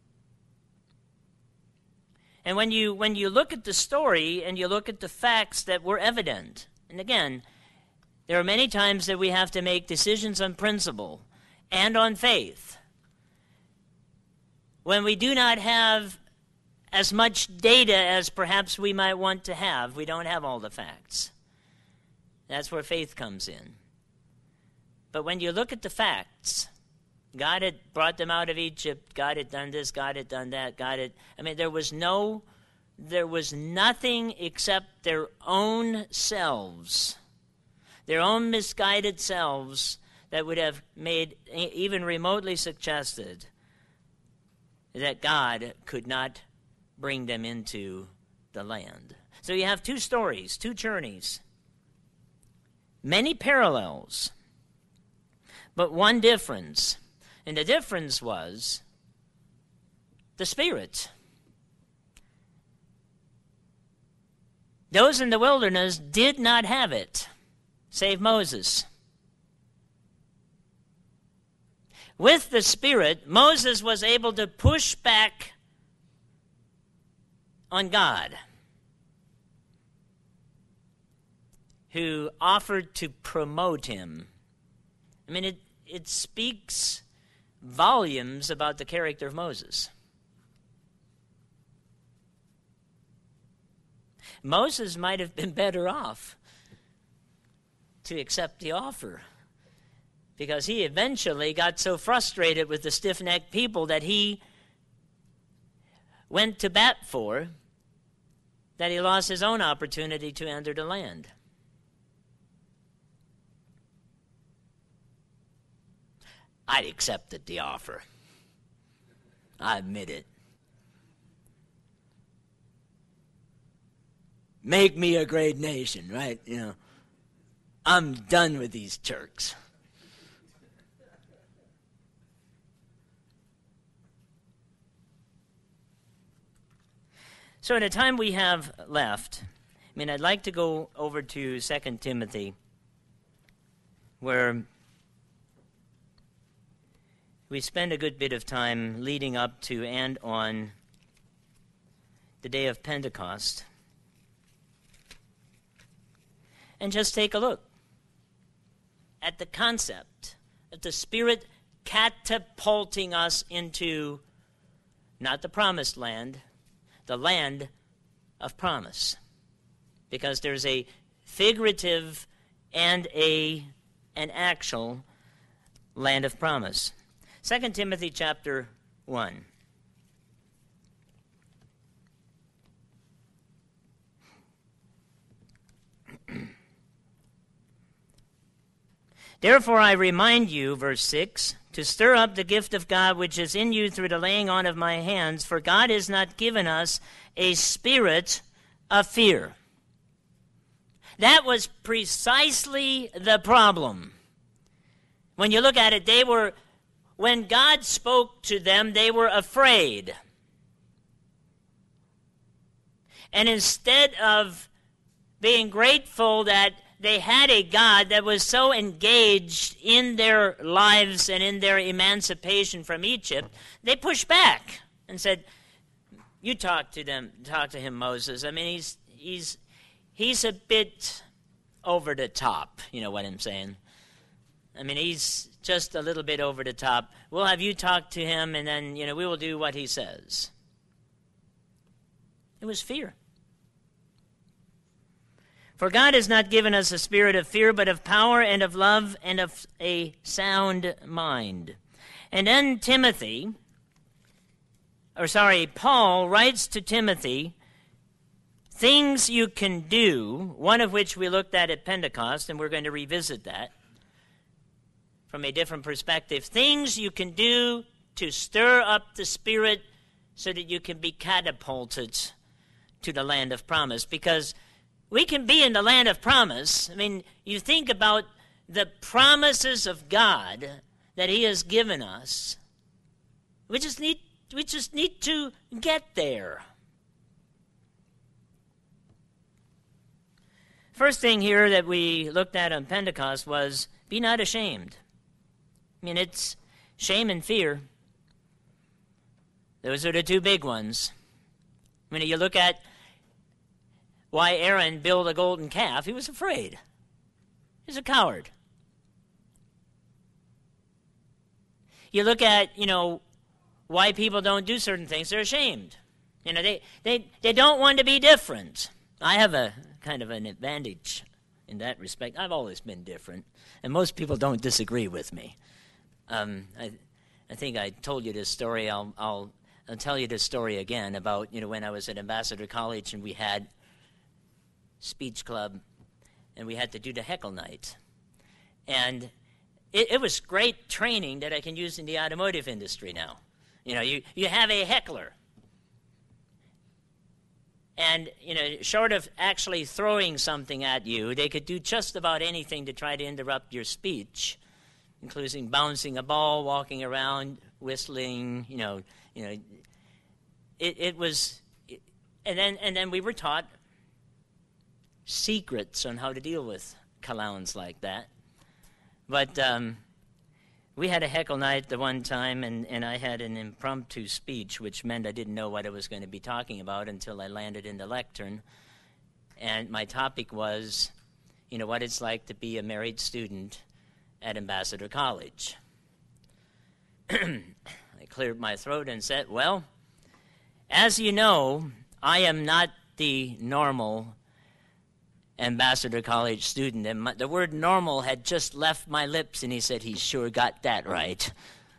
And when you when you look at the story and you look at the facts that were evident, and again, there are many times that we have to make decisions on principle and on faith when we do not have as much data as perhaps we might want to have. We don't have all the facts. That's where faith comes in. But when you look at the facts, God had brought them out of Egypt. God had done this. God had done that. God had, I mean, there was no, there was nothing except their own selves, their own misguided selves that would have made, even remotely suggested that God could not bring them into the land. So you have two stories, two journeys, many parallels, but one difference. And the difference was the Spirit. Those in the wilderness did not have it, save Moses. With the Spirit, Moses was able to push back on God, who offered to promote him. I mean, it, it speaks volumes about the character of Moses. Moses might have been better off to accept the offer, because he eventually got so frustrated with the stiff-necked people that he went to bat for, that he lost his own opportunity to enter the land. I accepted the offer. I admit it. Make me a great nation, right? You know, I'm done with these Turks. So in the time we have left, I mean, I'd like to go over to Second Timothy, where we spend a good bit of time leading up to and on the day of Pentecost. And just take a look at the concept of the Spirit catapulting us into not the promised land, the land of promise. Because there's a figurative and a an actual land of promise. Second Timothy chapter one. Therefore I remind you, verse six, to stir up the gift of God which is in you through the laying on of my hands, for God has not given us a spirit of fear. That was precisely the problem. When you look at it, they were, when God spoke to them, they were afraid. And instead of being grateful that they had a God that was so engaged in their lives and in their emancipation from Egypt, they pushed back and said, "You talk to them, talk to him, Moses. I mean, he's he's he's a bit over the top. You know what I'm saying? I mean, he's just a little bit over the top. We'll have you talk to him, and then you know we will do what he says." It was fear. For God has not given us a spirit of fear, but of power and of love and of a sound mind. And then Timothy, or sorry, Paul writes to Timothy, things you can do, one of which we looked at at Pentecost, and we're going to revisit that from a different perspective. Things you can do to stir up the Spirit so that you can be catapulted to the land of promise. Because we can be in the land of promise. I mean, you think about the promises of God that he has given us. We just need, we just need to get there. First thing here that we looked at on Pentecost was, be not ashamed. I mean, it's shame and fear. Those are the two big ones. When you look at why Aaron built a golden calf, he was afraid. He's a coward. You look at, you know, why people don't do certain things, they're ashamed. You know, they, they, they don't want to be different. I have a kind of an advantage in that respect. I've always been different, and most people don't disagree with me. Um, I, I think I told you this story. I'll, I'll, I'll tell you this story again about, you know, when I was at Ambassador College and we had speech club, and we had to do the heckle night. And it, it was great training that I can use in the automotive industry now. You know, you, you have a heckler. And, you know, short of actually throwing something at you, they could do just about anything to try to interrupt your speech, including bouncing a ball, walking around, whistling, you know, you know. It, it was, it, and then and then we were taught secrets on how to deal with clowns like that. But um, we had a heckle night the one time, and, and I had an impromptu speech, which meant I didn't know what I was going to be talking about until I landed in the lectern. And my topic was, you know, what it's like to be a married student at Ambassador College. I cleared my throat and said, well, as you know, I am not the normal Ambassador College student, and my, the word normal had just left my lips, and he said, he sure got that right.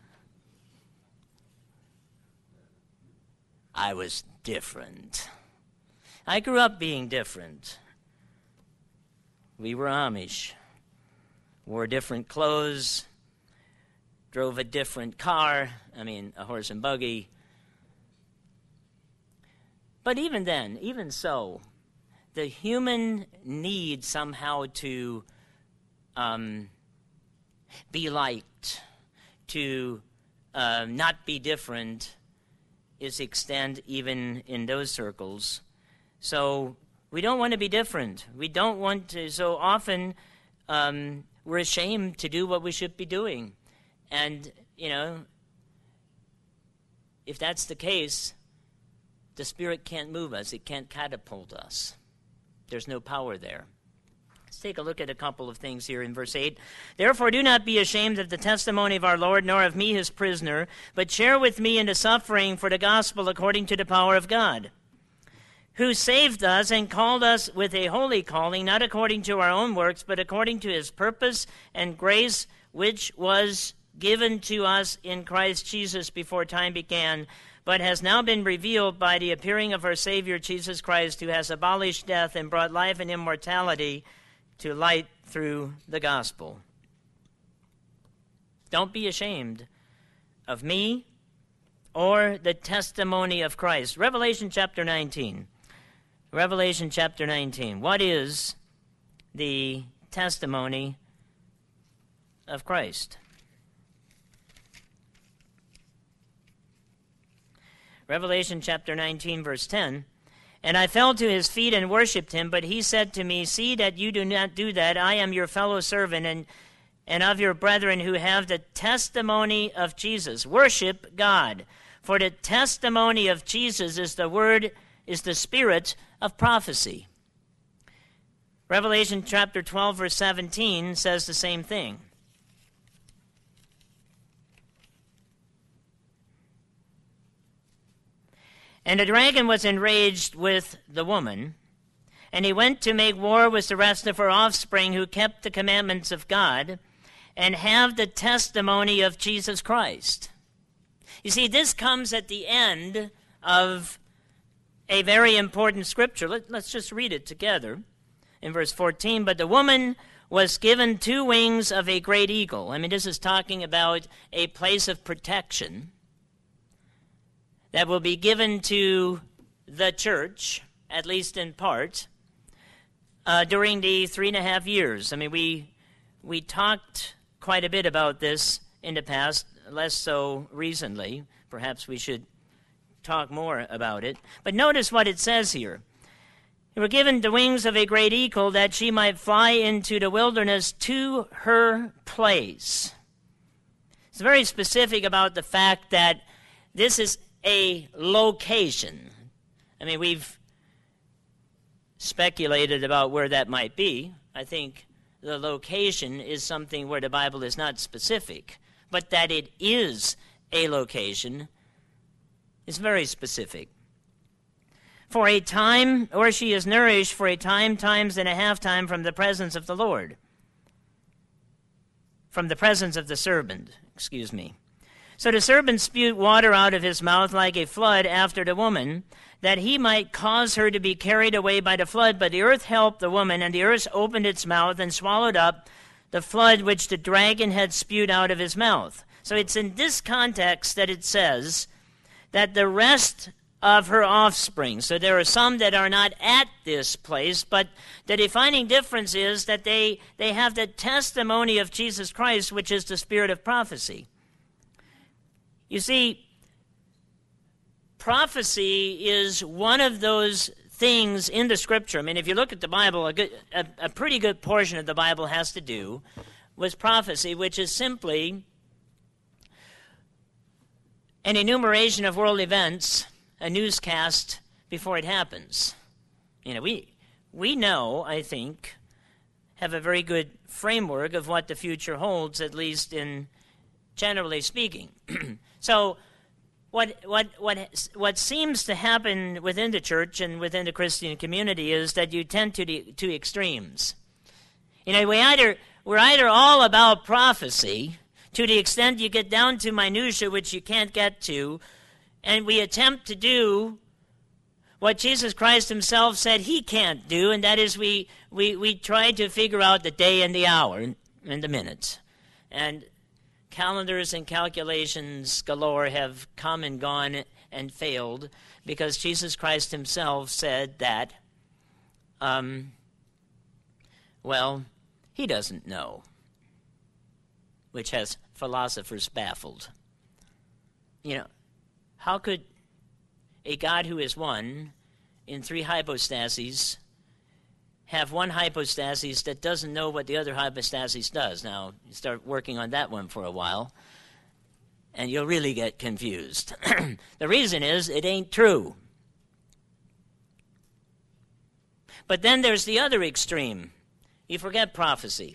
I was different. I grew up being different. We were Amish, wore different clothes, drove a different car, I mean, a horse and buggy. But even then, even so, the human need somehow to um, be liked, to uh, not be different, is extant even in those circles. So we don't want to be different. We don't want to, so often um, we're ashamed to do what we should be doing. And, you know, if that's the case, the Spirit can't move us. It can't catapult us. There's no power there. Let's take a look at a couple of things here in verse eight. Therefore do not be ashamed of the testimony of our Lord, nor of me his prisoner, but share with me in the suffering for the gospel according to the power of God, who saved us and called us with a holy calling, not according to our own works, but according to his purpose and grace, which was given to us in Christ Jesus before time began, but has now been revealed by the appearing of our Savior Jesus Christ, who has abolished death and brought life and immortality to light through the gospel. Don't be ashamed of me or the testimony of Christ. Revelation chapter nineteen. Revelation chapter nineteen. What is the testimony of Christ? Revelation chapter nineteen, verse ten. And I fell to his feet and worshipped him, but he said to me, see that you do not do that. I am your fellow servant and, and of your brethren who have the testimony of Jesus. Worship God. For the testimony of Jesus is the word, is the spirit of prophecy. Revelation chapter twelve, verse seventeen says the same thing. And the dragon was enraged with the woman, and he went to make war with the rest of her offspring who kept the commandments of God and have the testimony of Jesus Christ. You see, this comes at the end of a very important scripture. Let, let's just read it together. In verse fourteen, but the woman was given two wings of a great eagle. I mean, this is talking about a place of protection that will be given to the church, at least in part, uh, during the three and a half years. I mean, we we talked quite a bit about this in the past, less so recently. Perhaps we should talk more about it. But notice what it says here. They were given the wings of a great eagle that she might fly into the wilderness to her place. It's very specific about the fact that this is a location. I mean, we've speculated about where that might be. I think the location is something where the Bible is not specific, but that it is a location is very specific. For a time, or she is nourished for a time, times and a half time from the presence of the Lord. From the presence of the serpent, excuse me. So the serpent spewed water out of his mouth like a flood after the woman, that he might cause her to be carried away by the flood. But the earth helped the woman, and the earth opened its mouth and swallowed up the flood which the dragon had spewed out of his mouth. So it's in this context that it says that the rest of her offspring, so there are some that are not at this place, but the defining difference is that they, they have the testimony of Jesus Christ, which is the spirit of prophecy. You see, prophecy is one of those things in the Scripture. I mean, if you look at the Bible, a, good, a, a pretty good portion of the Bible has to do with prophecy, which is simply an enumeration of world events, a newscast before it happens. You know, we we know, I think, have a very good framework of what the future holds, at least in generally speaking. So what what what what seems to happen within the church and within the Christian community is that you tend to the to extremes. You know, we either we're either all about prophecy to the extent you get down to minutia, which you can't get to, and we attempt to do what Jesus Christ himself said he can't do, and that is we we we try to figure out the day and the hour and the minutes. And calendars and calculations galore have come and gone and failed because Jesus Christ himself said that, um, well, he doesn't know, which has philosophers baffled. You know, how could a God who is one in three hypostases have one hypostasis that doesn't know what the other hypostasis does? Now, you start working on that one for a while, and you'll really get confused. The reason is it ain't true. But then there's the other extreme. You forget prophecy,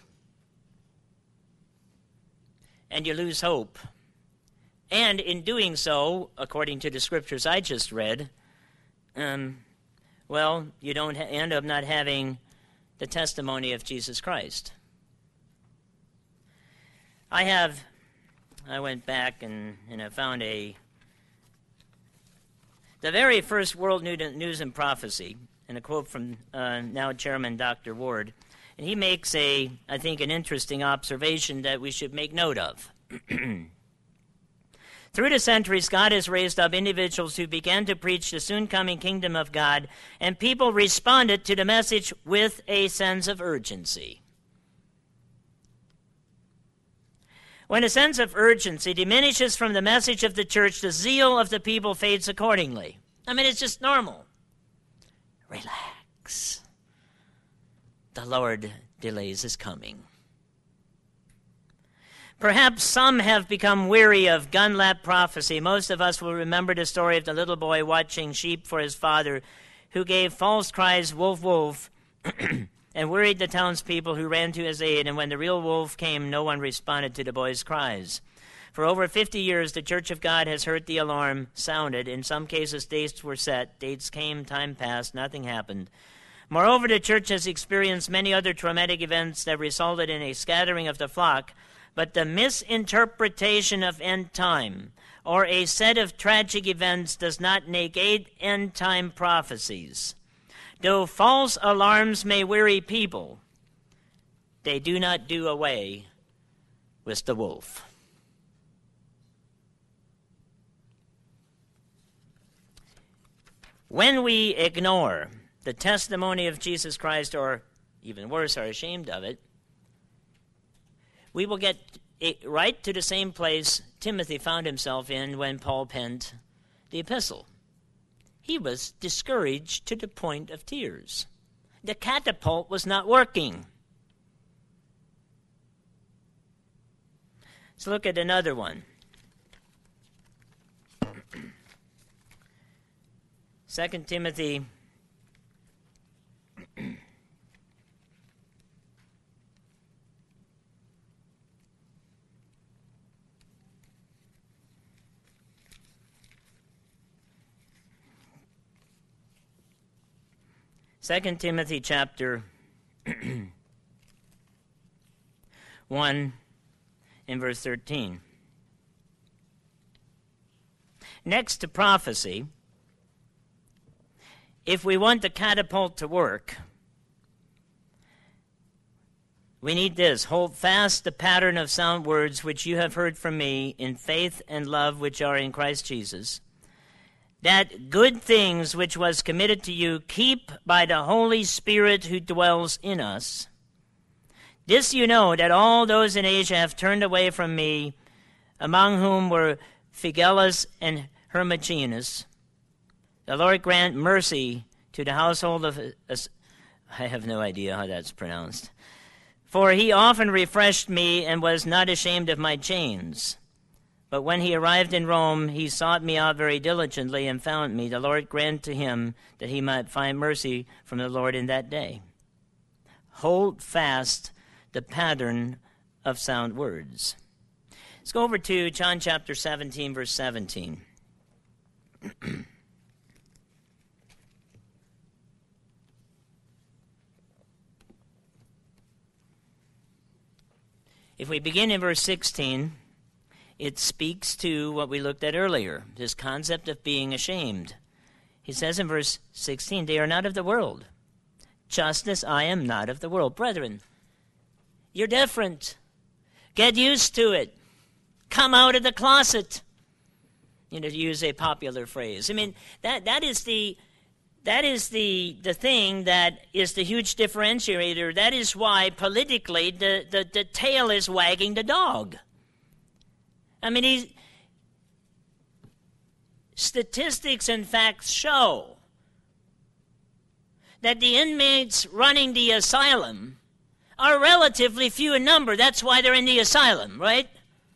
and you lose hope. And in doing so, according to the scriptures I just read, um, well, you don't ha- end up not having the testimony of Jesus Christ. I have, I went back and, and I found a, the very first World News and Prophecy, and a quote from uh, now Chairman Doctor Ward, and he makes a, I think, an interesting observation that we should make note of. Through the centuries, God has raised up individuals who began to preach the soon-coming kingdom of God, and people responded to the message with a sense of urgency. When a sense of urgency diminishes from the message of the church, the zeal of the people fades accordingly. I mean, it's just normal. Relax. The Lord delays his coming. Perhaps some have become weary of gun-lap prophecy. Most of us will remember the story of the little boy watching sheep for his father, who gave false cries, wolf, wolf, and worried the townspeople who ran to his aid, and when the real wolf came, no one responded to the boy's cries. For over fifty years, the Church of God has heard the alarm sounded. In some cases, dates were set. Dates came, time passed, nothing happened. Moreover, the church has experienced many other traumatic events that resulted in a scattering of the flock, but the misinterpretation of end time or a set of tragic events does not negate end time prophecies. Though false alarms may weary people, they do not do away with the wolf. When we ignore the testimony of Jesus Christ, or even worse, are ashamed of it, we will get right to the same place Timothy found himself in when Paul penned the epistle. He was discouraged to the point of tears. The catapult was not working. Let's look at another one. Second Timothy Second Timothy chapter one in verse thirteen. Next to prophecy, if we want the catapult to work, we need this: hold fast the pattern of sound words which you have heard from me in faith and love which are in Christ Jesus. That good things which was committed to you keep by the Holy Spirit who dwells in us. This you know, that all those in Asia have turned away from me, among whom were Phygellus and Hermogenes. The Lord grant mercy to the household of... I have no idea how that's pronounced. For he often refreshed me and was not ashamed of my chains. But when he arrived in Rome, he sought me out very diligently and found me. The Lord grant to him that he might find mercy from the Lord in that day. Hold fast the pattern of sound words. Let's go over to John chapter seventeen, verse seventeen. If we begin in verse sixteen, it speaks to what we looked at earlier, this concept of being ashamed. He says in verse sixteen, they are not of the world, just as I am not of the world. Brethren, you're different. Get used to it. Come out of the closet. You know, to use a popular phrase. I mean, that that is the that is the the thing that is the huge differentiator. That is why politically the, the, the tail is wagging the dog. I mean, he's, statistics and facts show that the inmates running the asylum are relatively few in number. That's why they're in the asylum, right?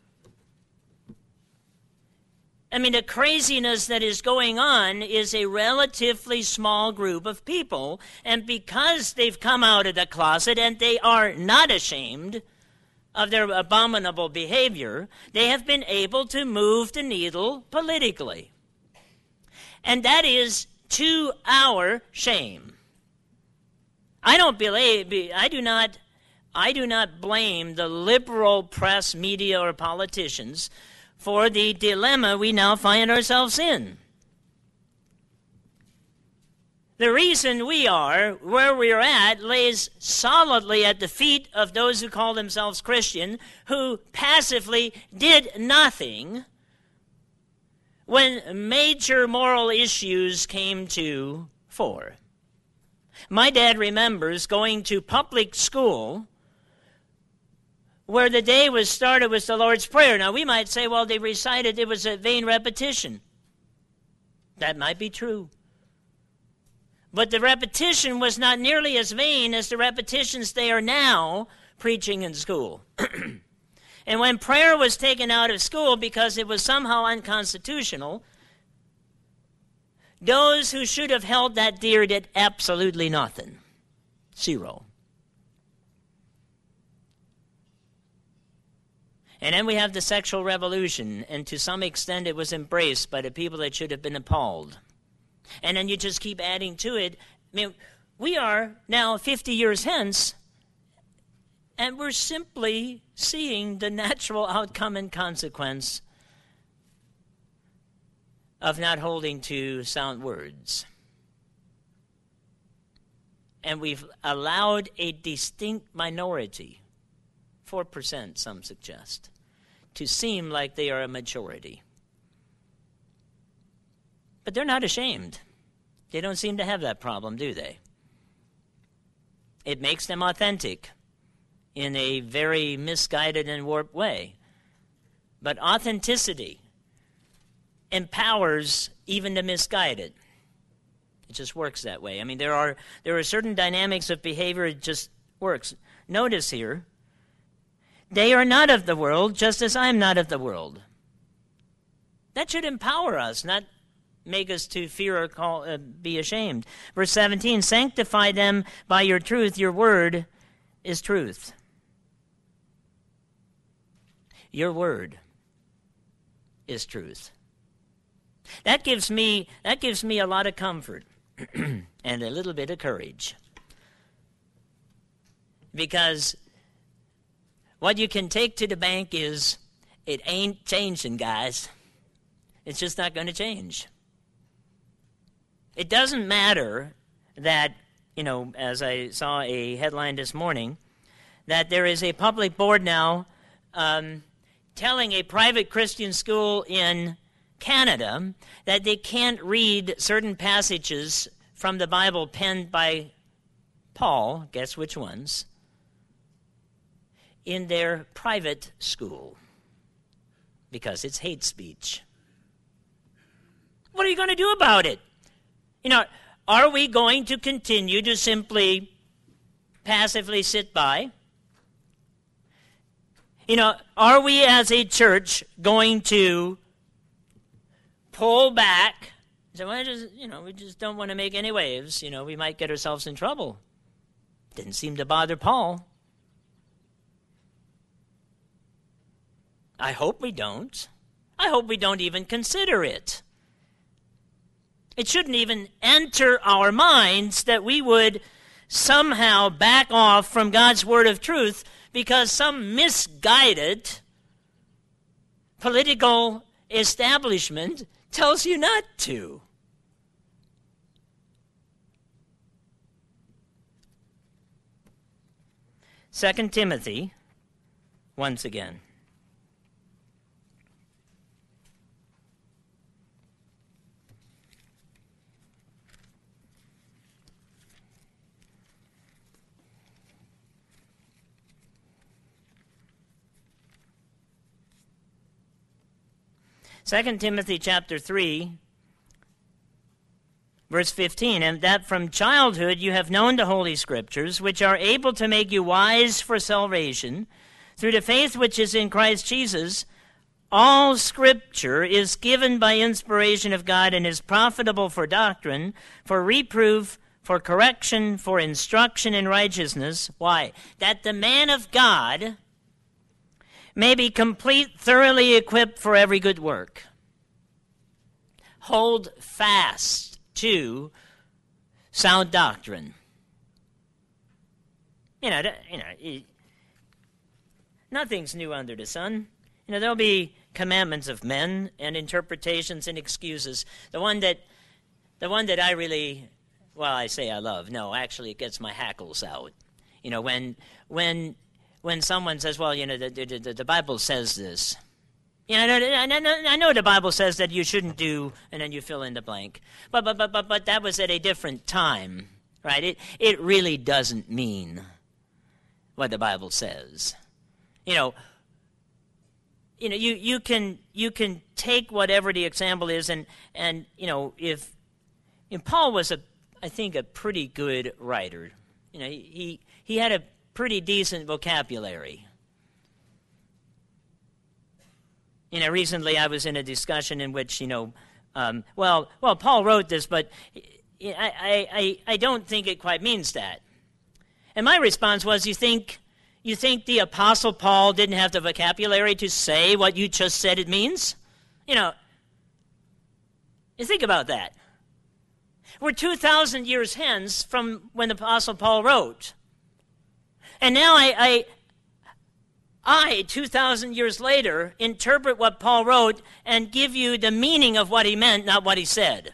I mean, the craziness that is going on is a relatively small group of people, and because they've come out of the closet and they are not ashamed of their abominable behavior, they have been able to move the needle politically. And that is to our shame. I don't believe, I do not, I do not blame the liberal press, media, or politicians for the dilemma we now find ourselves in. The reason we are where we are at lays solidly at the feet of those who call themselves Christian, who passively did nothing when major moral issues came to fore. My dad remembers going to public school where the day was started with the Lord's Prayer. Now, we might say, well, they recited, it was a vain repetition. That might be true. But the repetition was not nearly as vain as the repetitions they are now preaching in school. And when prayer was taken out of school because it was somehow unconstitutional, those who should have held that dear did absolutely nothing. Zero. And then we have the sexual revolution, and to some extent it was embraced by the people that should have been appalled. And then you just keep adding to it. I mean, we are now fifty years hence, and we're simply seeing the natural outcome and consequence of not holding to sound words. And we've allowed a distinct minority, four percent some suggest, to seem like they are a majority. But they're not ashamed. They don't seem to have that problem, do they? It makes them authentic in a very misguided and warped way. But authenticity empowers even the misguided. It just works that way. I mean, there are there are certain dynamics of behavior, it just works. Notice here, they are not of the world, just as I am not of the world. That should empower us, not make us to fear or call, uh, be ashamed. Verse seventeen, sanctify them by your truth. Your word is truth. Your word is truth. That gives me that gives me a lot of comfort and a little bit of courage. Because what you can take to the bank is, it ain't changing, guys. It's just not going to change. It doesn't matter that, you know, as I saw a headline this morning, that there is a public board now um, telling a private Christian school in Canada that they can't read certain passages from the Bible penned by Paul, guess which ones, in their private school because it's hate speech. What are you going to do about it? You know, are we going to continue to simply passively sit by? You know, are we as a church going to pull back? So I just, you know, we just don't want to make any waves. You know, we might get ourselves in trouble. Didn't seem to bother Paul. I hope we don't. I hope we don't even consider it. It shouldn't even enter our minds that we would somehow back off from God's word of truth because some misguided political establishment tells you not to. Second Timothy, once again. Second Timothy chapter three, verse fifteen, and that from childhood you have known the Holy Scriptures, which are able to make you wise for salvation, through the faith which is in Christ Jesus. All Scripture is given by inspiration of God and is profitable for doctrine, for reproof, for correction, for instruction in righteousness. Why? That the man of God may be complete, thoroughly equipped for every good work. Hold fast to sound doctrine. You know, you know, nothing's new under the sun. You know, there'll be commandments of men and interpretations and excuses. The one that, the one that I really, well, I say I love. No, actually, it gets my hackles out. You know, when when. When someone says, well, you know, the, the, the, the Bible says this. You know, I know, I know the Bible says that you shouldn't do, and then you fill in the blank. But but but but but that was at a different time, right? It it really doesn't mean what the Bible says. You know, you know, you, you can you can take whatever the example is, and and you know, if and Paul was a I think a pretty good writer. You know, he he, he had a pretty decent vocabulary. You know, recently I was in a discussion in which, you know, um, well, well, Paul wrote this, but I, I, I don't think it quite means that. And my response was, you think, you think the Apostle Paul didn't have the vocabulary to say what you just said it means? You know, you think about that. We're two thousand years hence from when the Apostle Paul wrote. And now I, I, I, two thousand years later, interpret what Paul wrote and give you the meaning of what he meant, not what he said.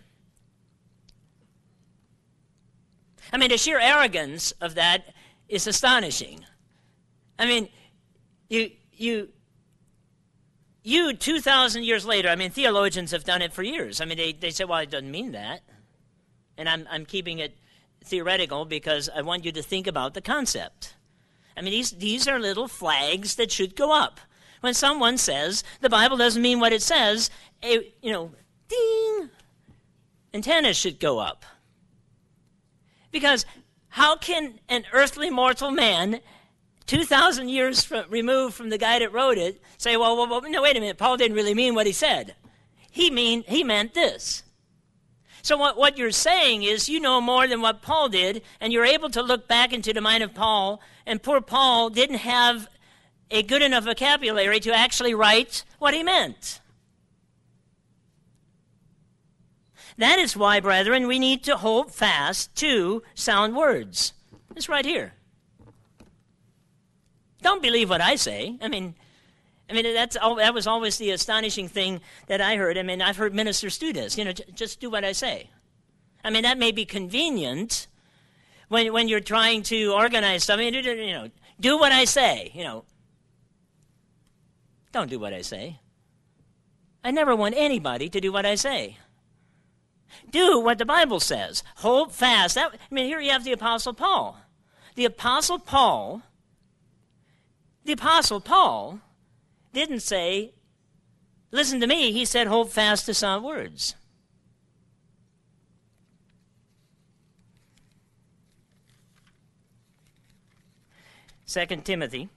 I mean, the sheer arrogance of that is astonishing. I mean, you, you, you, two thousand years later, I mean, theologians have done it for years. I mean, they, they say, well, it doesn't mean that. And I'm, I'm keeping it theoretical because I want you to think about the concept. I mean, these, these are little flags that should go up. When someone says the Bible doesn't mean what it says, a, you know, ding, antennas should go up. Because how can an earthly mortal man, two thousand years from, removed from the guy that wrote it, say, well, well, well, no, wait a minute, Paul didn't really mean what he said. He mean he meant this. So what, what you're saying is you know more than what Paul did, and you're able to look back into the mind of Paul, and poor Paul didn't have a good enough vocabulary to actually write what he meant. That is why, brethren, we need to hold fast to sound words. It's right here. Don't believe what I say. I mean, I mean that's that was always the astonishing thing that I heard. I mean, I've heard ministers do this. You know, j- just do what I say. I mean, that may be convenient when when you're trying to organize something. You know, do what I say. You know, don't do what I say. I never want anybody to do what I say. Do what the Bible says. Hold fast. That, I mean, here you have the Apostle Paul. The Apostle Paul, the Apostle Paul didn't say, listen to me. He said, hold fast to sound words. Second Timothy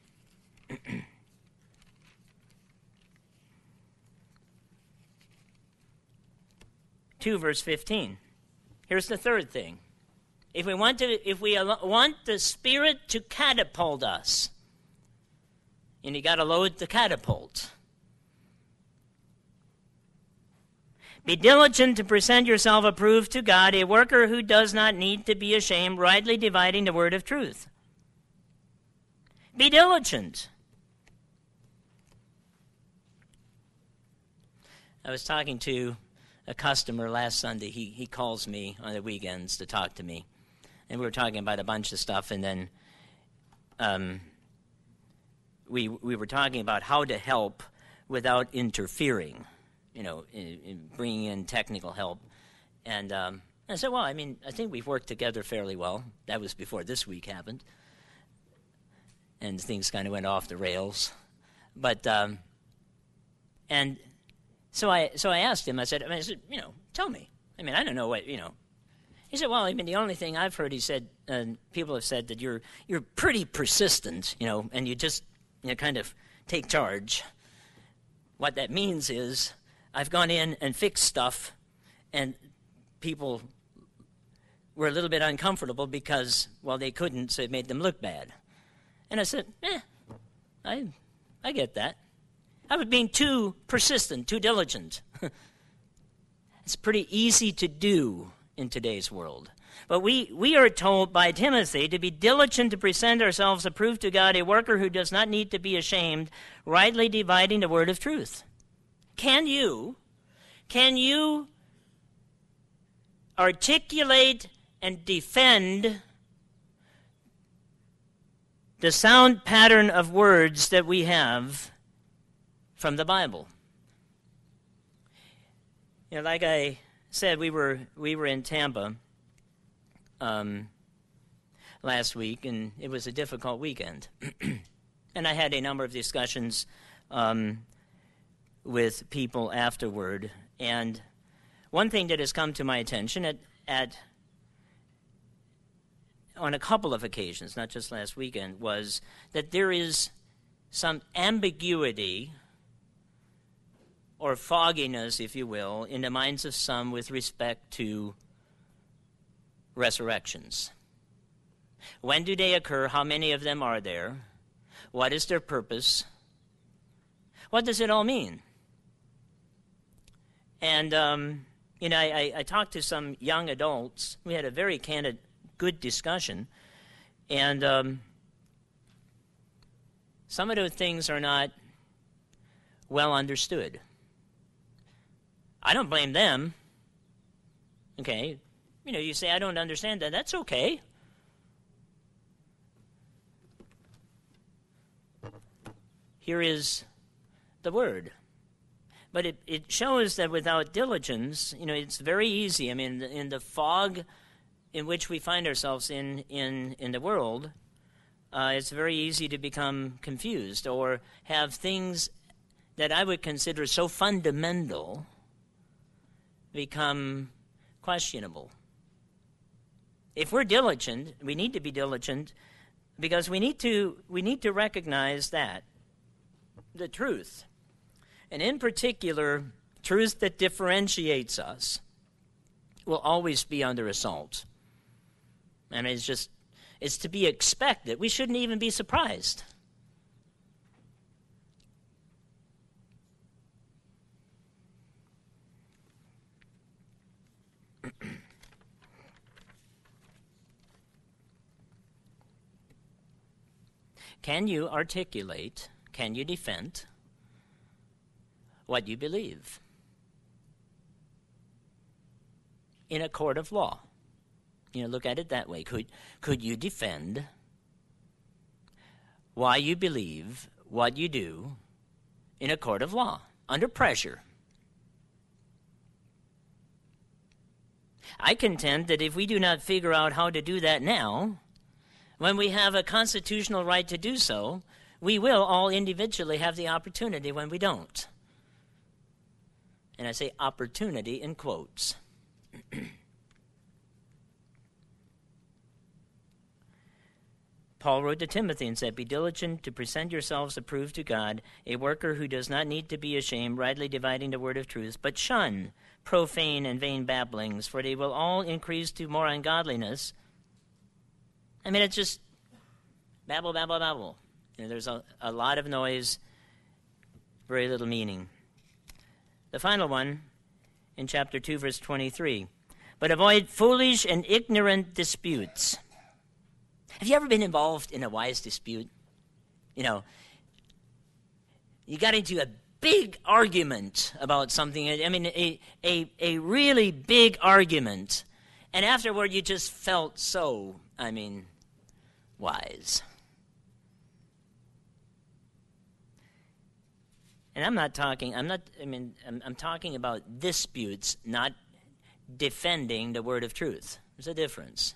two, verse fifteen. Here's the third thing. If we want to, if we want the Spirit to catapult us, and you got to load the catapult. Be diligent to present yourself approved to God, a worker who does not need to be ashamed, rightly dividing the word of truth. Be diligent. I was talking to a customer last Sunday. He, he calls me on the weekends to talk to me. And we were talking about a bunch of stuff, and then um, we, we were talking about how to help without interfering. You know, in, in bringing in technical help. And um, I said, well, I mean, I think we've worked together fairly well. That was before this week happened. And things kind of went off the rails. But, um, and so I so I asked him, I said, I, mean, I said, you know, tell me. I mean, I don't know what, you know. He said, well, I mean, the only thing I've heard, he said, uh, people have said that you're you're pretty persistent, you know, and you just, you know, kind of take charge. What that means is, I've gone in and fixed stuff, and people were a little bit uncomfortable because, well, they couldn't, so it made them look bad. And I said, eh, I, I get that. I was being too persistent, too diligent. It's pretty easy to do in today's world. But we, we are told by Timothy to be diligent to present ourselves approved to God, a worker who does not need to be ashamed, rightly dividing the word of truth. Can you, can you articulate and defend the sound pattern of words that we have from the Bible? You know, like I said, we were we were in Tampa um, last week, and it was a difficult weekend. And I had a number of discussions um, with people afterward. And one thing that has come to my attention at, at on a couple of occasions, not just last weekend, was that there is some ambiguity or fogginess, if you will, in the minds of some with respect to resurrections. When do they occur? How many of them are there? What is their purpose? What does it all mean? And, um, you know, I, I, I talked to some young adults. We had a very candid, good discussion. And um, some of those things are not well understood. I don't blame them. Okay. You know, you say, I don't understand that. That's okay. Here is the word. But it, it shows that without diligence, you know, it's very easy. I mean, in the fog in which we find ourselves in in, in the world, uh, it's very easy to become confused or have things that I would consider so fundamental become questionable. If we're diligent, we need to be diligent because we need to we need to recognize that the truth, and in particular, truth that differentiates us, will always be under assault. And it's just, it's to be expected. We shouldn't even be surprised. Can you articulate, can you defend what you believe in a court of law? You know, look at it that way. Could, could you defend why you believe what you do in a court of law under pressure? I contend that if we do not figure out how to do that now, when we have a constitutional right to do so, we will all individually have the opportunity when we don't. And I say opportunity in quotes. Paul wrote to Timothy and said, be diligent to present yourselves approved to God, a worker who does not need to be ashamed, rightly dividing the word of truth, but shun profane and vain babblings, for they will all increase to more ungodliness. I mean, it's just babble, babble, babble. You know, there's a, a lot of noise, very little meaning. The final one in chapter two, verse twenty-three. But avoid foolish and ignorant disputes. Have you ever been involved in a wise dispute? You know, you got into a big argument about something. I mean, a, a, a really big argument. And afterward, you just felt so, I mean, wise. And I'm not talking, I'm not, I mean, I'm, I'm talking about disputes, not defending the word of truth. There's a difference.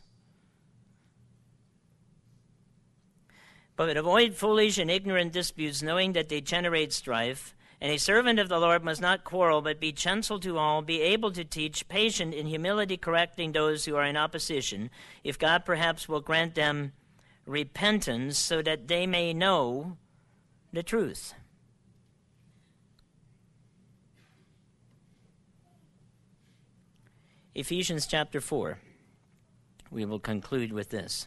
But avoid foolish and ignorant disputes, knowing that they generate strife. And a servant of the Lord must not quarrel, but be gentle to all, be able to teach, patient in humility, correcting those who are in opposition, if God perhaps will grant them repentance, so that they may know the truth. Ephesians chapter four. We will conclude with this.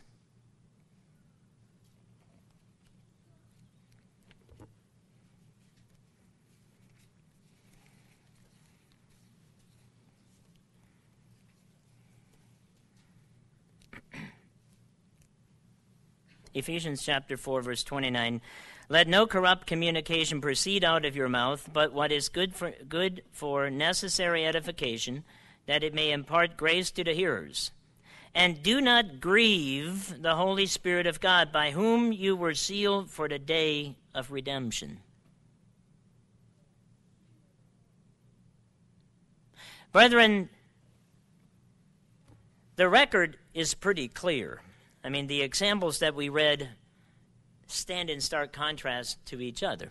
Ephesians chapter four, verse twenty-nine. Let no corrupt communication proceed out of your mouth, but what is good for good for necessary edification, that it may impart grace to the hearers. And do not grieve the Holy Spirit of God, by whom you were sealed for the day of redemption. Brethren, the record is pretty clear. I mean, the examples that we read stand in stark contrast to each other.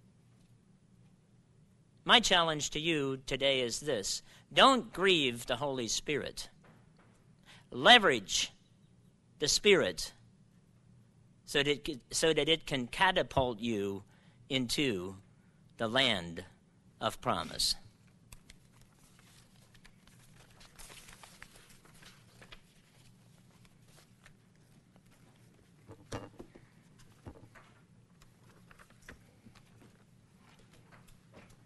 My challenge to you today is this: don't grieve the Holy Spirit. Leverage the Spirit so that it, so that it can catapult you into the land of promise.